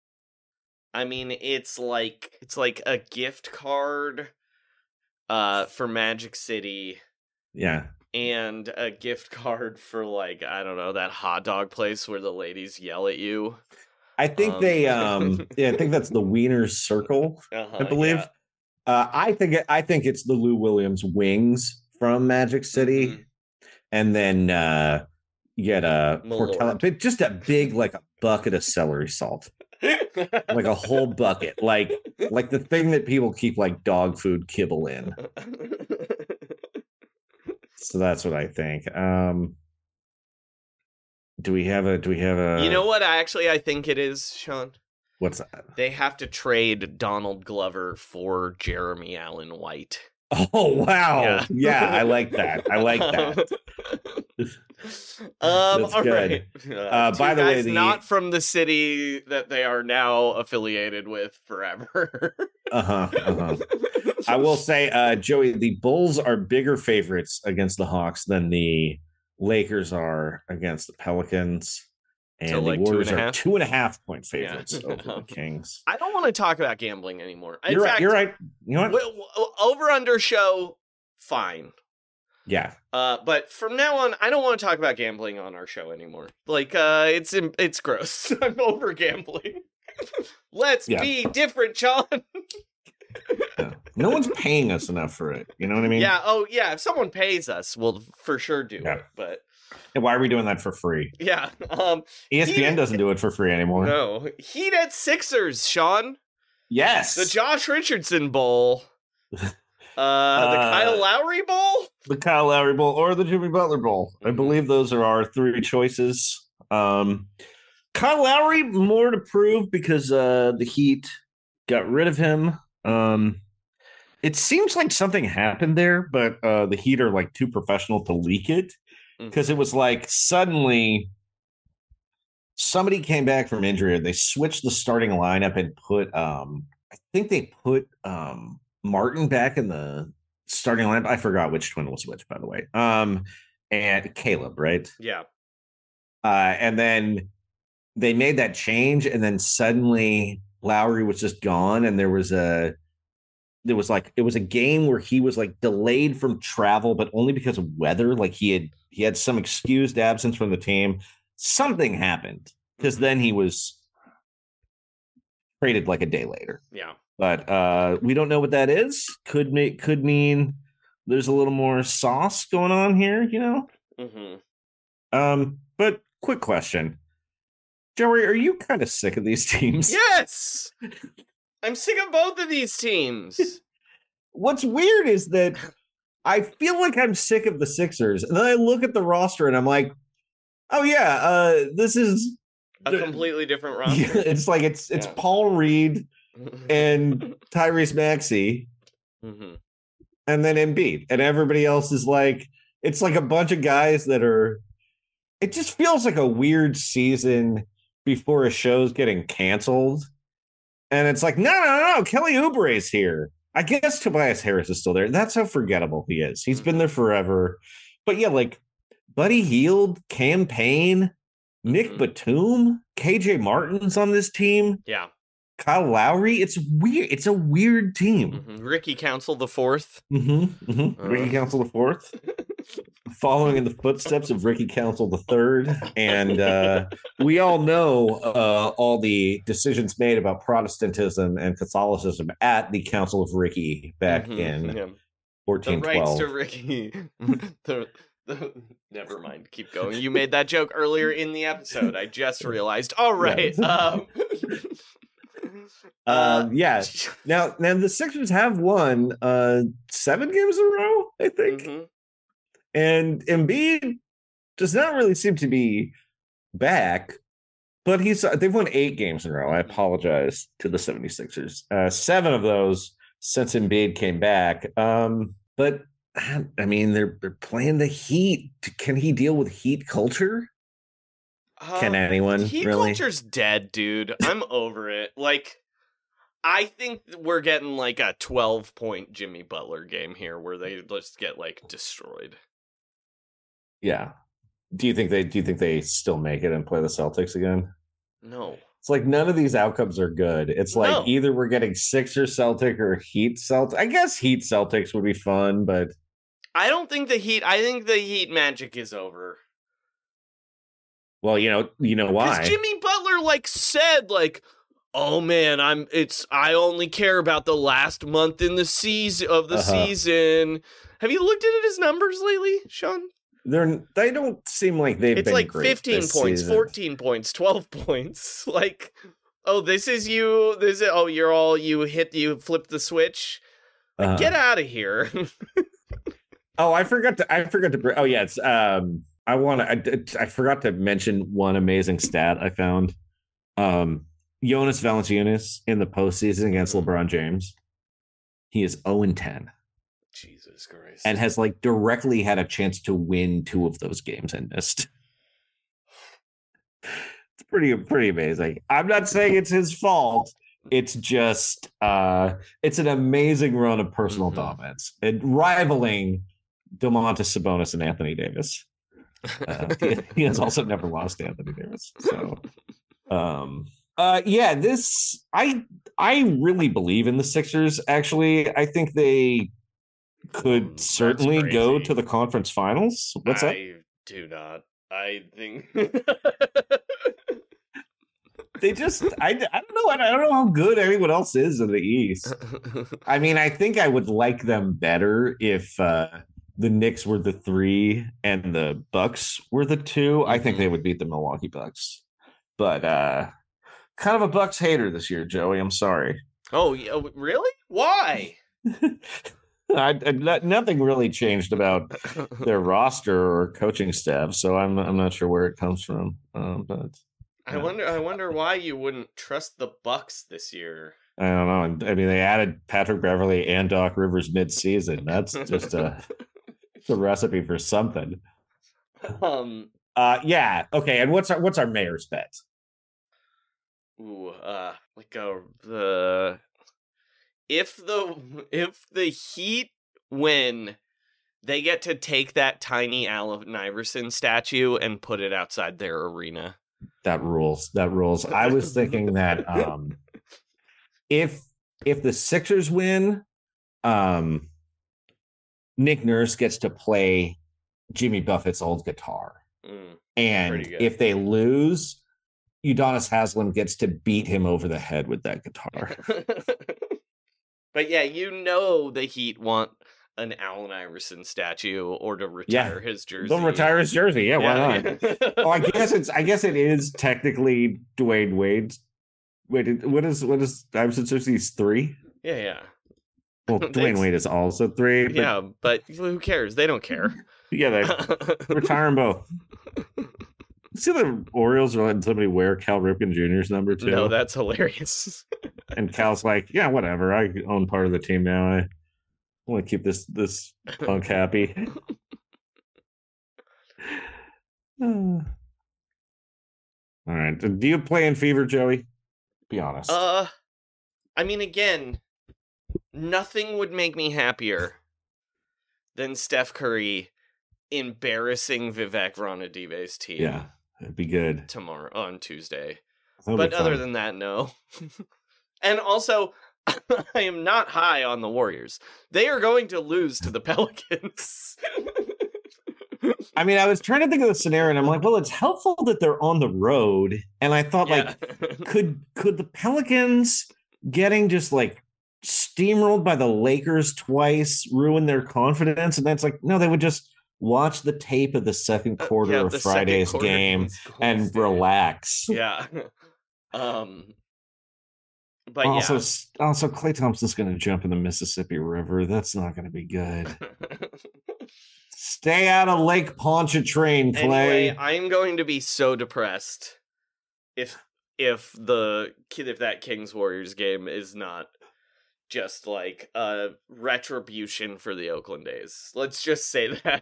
I mean, it's like it's like a gift card, uh, for Magic City. Yeah. And a gift card for, like, I don't know, that hot dog place where the ladies yell at you. I think Um, they, um, yeah, I think that's the Wiener's Circle. Uh-huh, I believe. yeah. Uh, I think it, I think it's the Lou Williams wings from Magic City, Mhm. and then uh, you get a Malort. Portela, but just a big like a bucket of celery salt, like a whole bucket, like like the thing that people keep like dog food kibble in. So that's what I think. Um, do we have a? Do we have a? You know what? I actually I think it is, Sean. What's that? They have to trade Donald Glover for Jeremy Allen White. Oh wow! Yeah, Yeah, I like that. I like that. um, That's all good. right. Uh, Uh, two by the way, guys the- not from the city that they are now affiliated with forever. Uh huh. Uh-huh. I will say, uh, Joey, the Bulls are bigger favorites against the Hawks than the Lakers are against the Pelicans, and So, like, the two Warriors and a are half? two and a half point favorites Yeah. over the Kings. I don't want to talk about gambling anymore. In You're right. fact, You're right. You know what? w- w- over under show, fine. Yeah. Uh, but from now on, I don't want to talk about gambling on our show anymore. Like, uh, it's it's gross. I'm over gambling. Let's Yeah. be different, John. Yeah. No one's paying us enough for it. You know what I mean? Yeah. Oh, yeah. If someone pays us, we'll for sure do Yeah. it. But And why are we doing that for free? yeah. Um, E S P N Heat- doesn't do it for free anymore. No. Heat at Sixers, Sean. Yes. The Josh Richardson Bowl. Uh, the Uh, Kyle Lowry Bowl. The Kyle Lowry Bowl or the Jimmy Butler Bowl. I Mhm. believe those are our three choices. Um, Kyle Lowry, more to prove because uh, the Heat got rid of him. Um, it seems like something happened there, but uh, the Heat are like too professional to leak it because it was like suddenly somebody came back from injury and they switched the starting lineup and put, um, I think they put um, Martin back in the starting lineup. I forgot which twin was which, by the way. Um, and Caleb, right? Yeah. Uh, and then they made that change, and then suddenly Lowry was just gone, and there was a there was like it was a game where he was like delayed from travel, but only because of weather. Like he had he had some excused absence from the team. Something happened because then he was traded like a day later. Yeah. But uh, we don't know what that is. Could make could mean there's a little more sauce going on here, you know? Mm-hmm. Um, but quick question. Joey, are you kind of sick of these teams? Yes! I'm sick of both of these teams. What's weird is that I feel like I'm sick of the Sixers. And then I look at the roster and I'm like, oh yeah, uh, this is a completely different roster. Yeah, it's like it's it's yeah. Paul Reed and Tyrese Maxey, mm-hmm. and then Embiid, and everybody else is like it's like a bunch of guys that are. It just feels like a weird season before a show's getting canceled, and it's like no, no, no, no. Kelly Oubre's here. I guess Tobias Harris is still there. That's how forgettable he is. He's been there forever, but yeah, like Buddy Hield, Cam Payne, Nick mm-hmm. Batum, K J Martin's on this team. Yeah. Kyle Lowry. It's weird. It's a weird team. Mm-hmm. Ricky Council the fourth. Mm-hmm. Mm-hmm. Uh. Ricky Council the fourth. Following in the footsteps of Ricky Council the third. And uh, we all know uh, all the decisions made about Protestantism and Catholicism at the Council of Ricky back mm-hmm. in yeah. fourteen twelve. The rights to Ricky. the, the, never mind. Keep going. You made that joke earlier in the episode. I just realized. All right. Yes. Um, Uh, yeah. Now, now the Sixers have won uh, seven games in a row, I think. Mm-hmm. And Embiid does not really seem to be back, but he's they've won eight games in a row. I apologize to the 76ers. Uh, seven of those since Embiid came back. Um, but I mean, they're they're playing the Heat. Can he deal with Heat culture? Uh, Can anyone Heat really? culture's dead, dude. I'm over it. Like, I think we're getting like a twelve point Jimmy Butler game here where they just get like destroyed. Yeah. Do you think they do you think they still make it and play the Celtics again? No. It's like none of these outcomes are good. It's like no. either we're getting Sixers Celtic or Heat Celtic. I guess Heat Celtics would be fun, but I don't think the Heat I think the Heat magic is over. Well, you know, you know why? Because Jimmy Butler like said like, "Oh man, I'm it's I only care about the last month in the season of the uh-huh. season." Have you looked at his numbers lately, Sean? They're they don't seem like they've it's been like great fifteen this points, season. fourteen points, twelve points. Like, oh, this is you. This is oh, you're all you hit. You flip the switch. Like, uh-huh. Get out of here. oh, I forgot to. I forgot to. Oh, yeah. It's. Um, I want to. I, I forgot to mention one amazing stat I found. Um, Jonas Valanciunas in the postseason against LeBron James. He is zero and ten. Jesus Christ. And has like directly had a chance to win two of those games and missed. It's pretty, pretty amazing. I'm not saying it's his fault. It's just, uh, it's an amazing run of personal mm-hmm. dominance and rivaling Domantas Sabonis and Anthony Davis. Uh, he, he has also never lost to Anthony Davis. So, um, uh, yeah, this, I, I really believe in the Sixers. Actually, I think they could mm, certainly go to the conference finals. What's I that? I do not. I think they just. I, I don't know. I don't know how good anyone else is in the East. I mean, I think I would like them better if uh, the Knicks were the three and the Bucks were the two. I think they would beat the Milwaukee Bucks. But uh, kind of a Bucks hater this year, Joey. I'm sorry. Oh, yeah, really? Why? I, I, nothing really changed about their roster or coaching staff, so I'm I'm not sure where it comes from. Um, but I wonder I wonder why you wouldn't trust the Bucks this year. I don't know. I mean, they added Patrick Beverley and Doc Rivers mid-season. That's just a, it's a recipe for something. Um. Uh. Yeah. Okay. And what's our what's our mayor's bet? Ooh. Uh. Like a the. If the if the Heat win, they get to take that tiny Allen Iverson statue and put it outside their arena. That rules. That rules. I was thinking that um, if if the Sixers win, um, Nick Nurse gets to play Jimmy Buffett's old guitar. Mm, and if they lose, Udonis Haslem gets to beat him over the head with that guitar. But yeah, you know the Heat want an Allen Iverson statue or to retire Yeah. his jersey. Don't retire his jersey. Yeah, why not? oh, I guess it's I guess it is technically Dwayne Wade's. Wait, what is what is Iverson's jersey? He's three? Yeah, yeah. Well, Dwayne Wade is also three. But yeah, but who cares? They don't care. Yeah, they retire them both. See, the Orioles are letting somebody wear Cal Ripken Junior's number too. No, that's hilarious. And Cal's like, yeah, whatever. I own part of the team now. I want to keep this this punk happy. uh. All right. Do you play in Fever, Joey? Be honest. Uh, I mean, again, nothing would make me happier than Steph Curry embarrassing Vivek Ranadive's team. Yeah, it'd be good tomorrow on Tuesday. That'll but be other fun. than that, no. And also, I am not high on the Warriors. They are going to lose to the Pelicans. I mean, I was trying to think of the scenario, and I'm like, well, it's helpful that they're on the road. And I thought, Yeah. like, could could the Pelicans getting just like steamrolled by the Lakers twice ruin their confidence? And that's like, no, they would just watch the tape of the second quarter yeah, of the second Friday's quarter game against Golden and State. relax. Yeah. Um. But also, yeah. also, Klay Thompson's going to jump in the Mississippi River. That's not going to be good. Stay out of Lake Pontchartrain, Klay. Anyway, I'm going to be so depressed if if the kid if that Kings Warriors game is not just like a retribution for the Oakland A's. Let's just say that.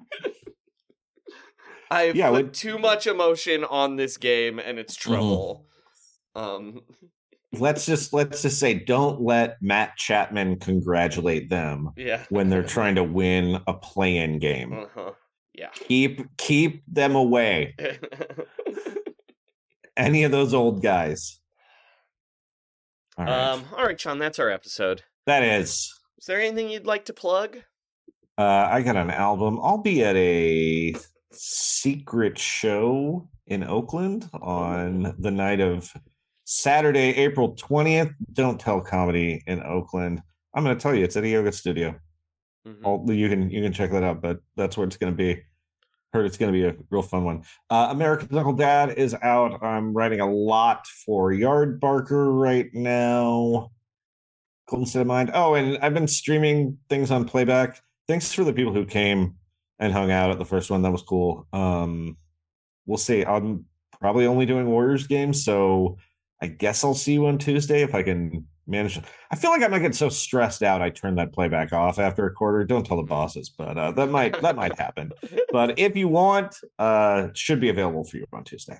I've Yeah, put would- too much emotion on this game and it's trouble. Um let's just let's just say, don't let Matt Chapman congratulate them Yeah. when they're trying to win a play-in game. Uh-huh. Yeah. Keep keep them away. Any of those old guys. All right. Um all right, Sean, that's our episode. That is. Is there anything you'd like to plug? Uh, I got an album. I'll be at a secret show in Oakland on the night of Saturday, April twentieth. Don't Tell Comedy in Oakland. I'm going to tell you, it's at a yoga studio. Mhm. All, you can you can check that out, but that's where it's going to be. Heard it's going to be a real fun one. Uh, American Uncle Dad is out. I'm writing a lot for Yard Barker right now. Golden State of Mind. Oh, and I've been streaming things on Playback. Thanks for the people who came and hung out at the first one. That was cool. Um, we'll see. I'm probably only doing Warriors games, so I guess I'll see you on Tuesday if I can manage. I feel like I might get so stressed out I turn that Playback off after a quarter. Don't tell the bosses, but uh, that might that might happen. But if you want, uh, it should be available for you on Tuesday.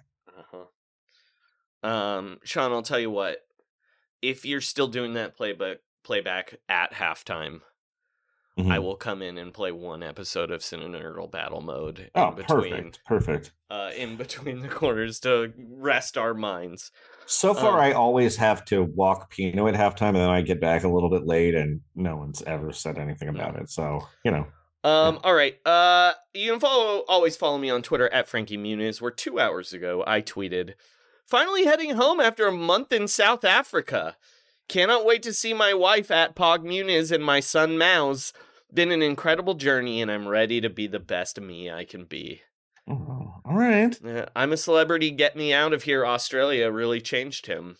Uh-huh. Um, Sean, I'll tell you what. If you're still doing that playback playback at halftime, Mhm. I will come in and play one episode of Sin and Nerdle Battle Mode Oh, in between perfect, perfect. uh in between the quarters to rest our minds. So far, Um, I always have to walk Pino at halftime, and then I get back a little bit late, and no one's ever said anything about it. So, you know. Um, all right. Uh, you can follow, always follow me on Twitter at Frankie Muniz, where two hours ago I tweeted, finally heading home after a month in South Africa. Cannot wait to see my wife at Pog Muniz and my son Mouse. Been an incredible journey, and I'm ready to be the best me I can be. Oh, all right. Uh, I'm a celebrity. Get me out of here. Australia really changed him.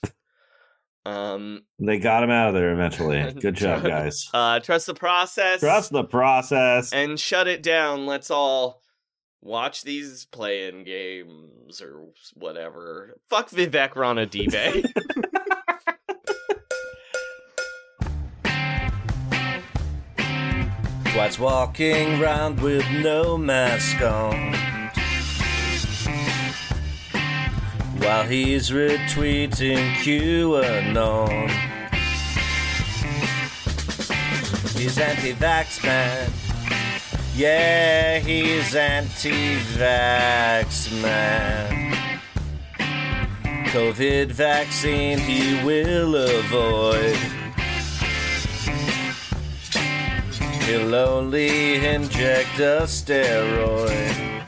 Um, They got him out of there eventually. Good job, guys. uh, trust the process. Trust the process. And shut it down. Let's all watch these play-in games or whatever. Fuck Vivek Ranadive. Twats walking round with no mask on, while he's retweeting QAnon. He's anti-vax man. Yeah, he's anti-vax man. COVID vaccine he will avoid. He'll only inject a steroid.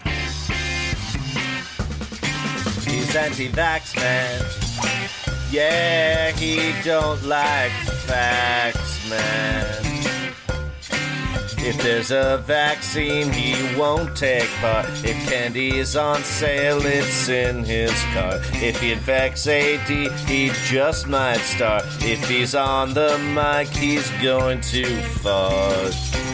He's anti-vax man. Yeah, he don't like facts, man. If there's a vaccine, he won't take part. If candy is on sale, it's in his car. If he infects A D, he just might start. If he's on the mic, he's going too far.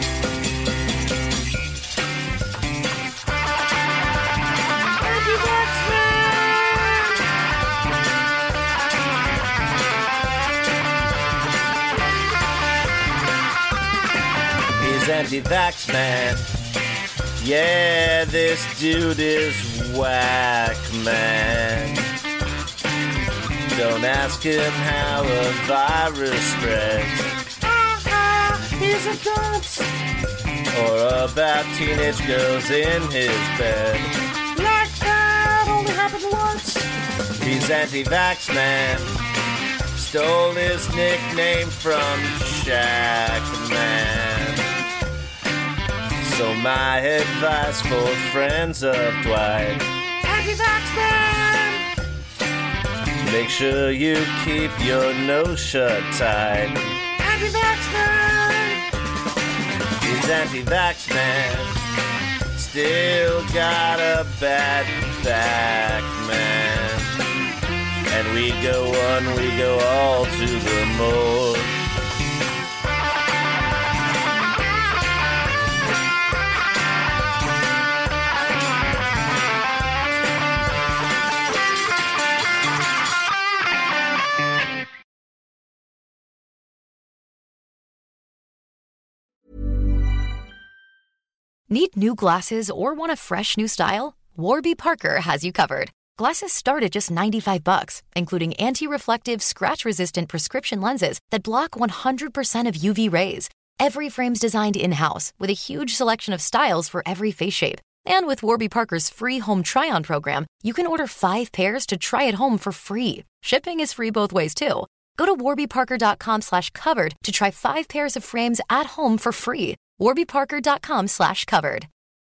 Anti-vax man. Yeah, this dude is whack, man. Don't ask him how a virus spreads. Ah, he's a dunce. Or about teenage girls in his bed. Like that only happened once. He's anti-vax man. Stole his nickname from Shaq, man. So my advice for friends of Dwight: anti-vax man. Make sure you keep your nose shut tight. Anti-vax man. He's anti-vax man. Still got a bad back, man. And we go on, we go all to the morgue. Need new glasses or want a fresh new style? Warby Parker has you covered. Glasses start at just ninety-five bucks, including anti-reflective, scratch-resistant prescription lenses that block one hundred percent of U V rays. Every frame's designed in-house with a huge selection of styles for every face shape. And with Warby Parker's free home try-on program, you can order five pairs to try at home for free. Shipping is free both ways, too. Go to warbyparker.com slash covered to try five pairs of frames at home for free. warbyparker.com slash covered.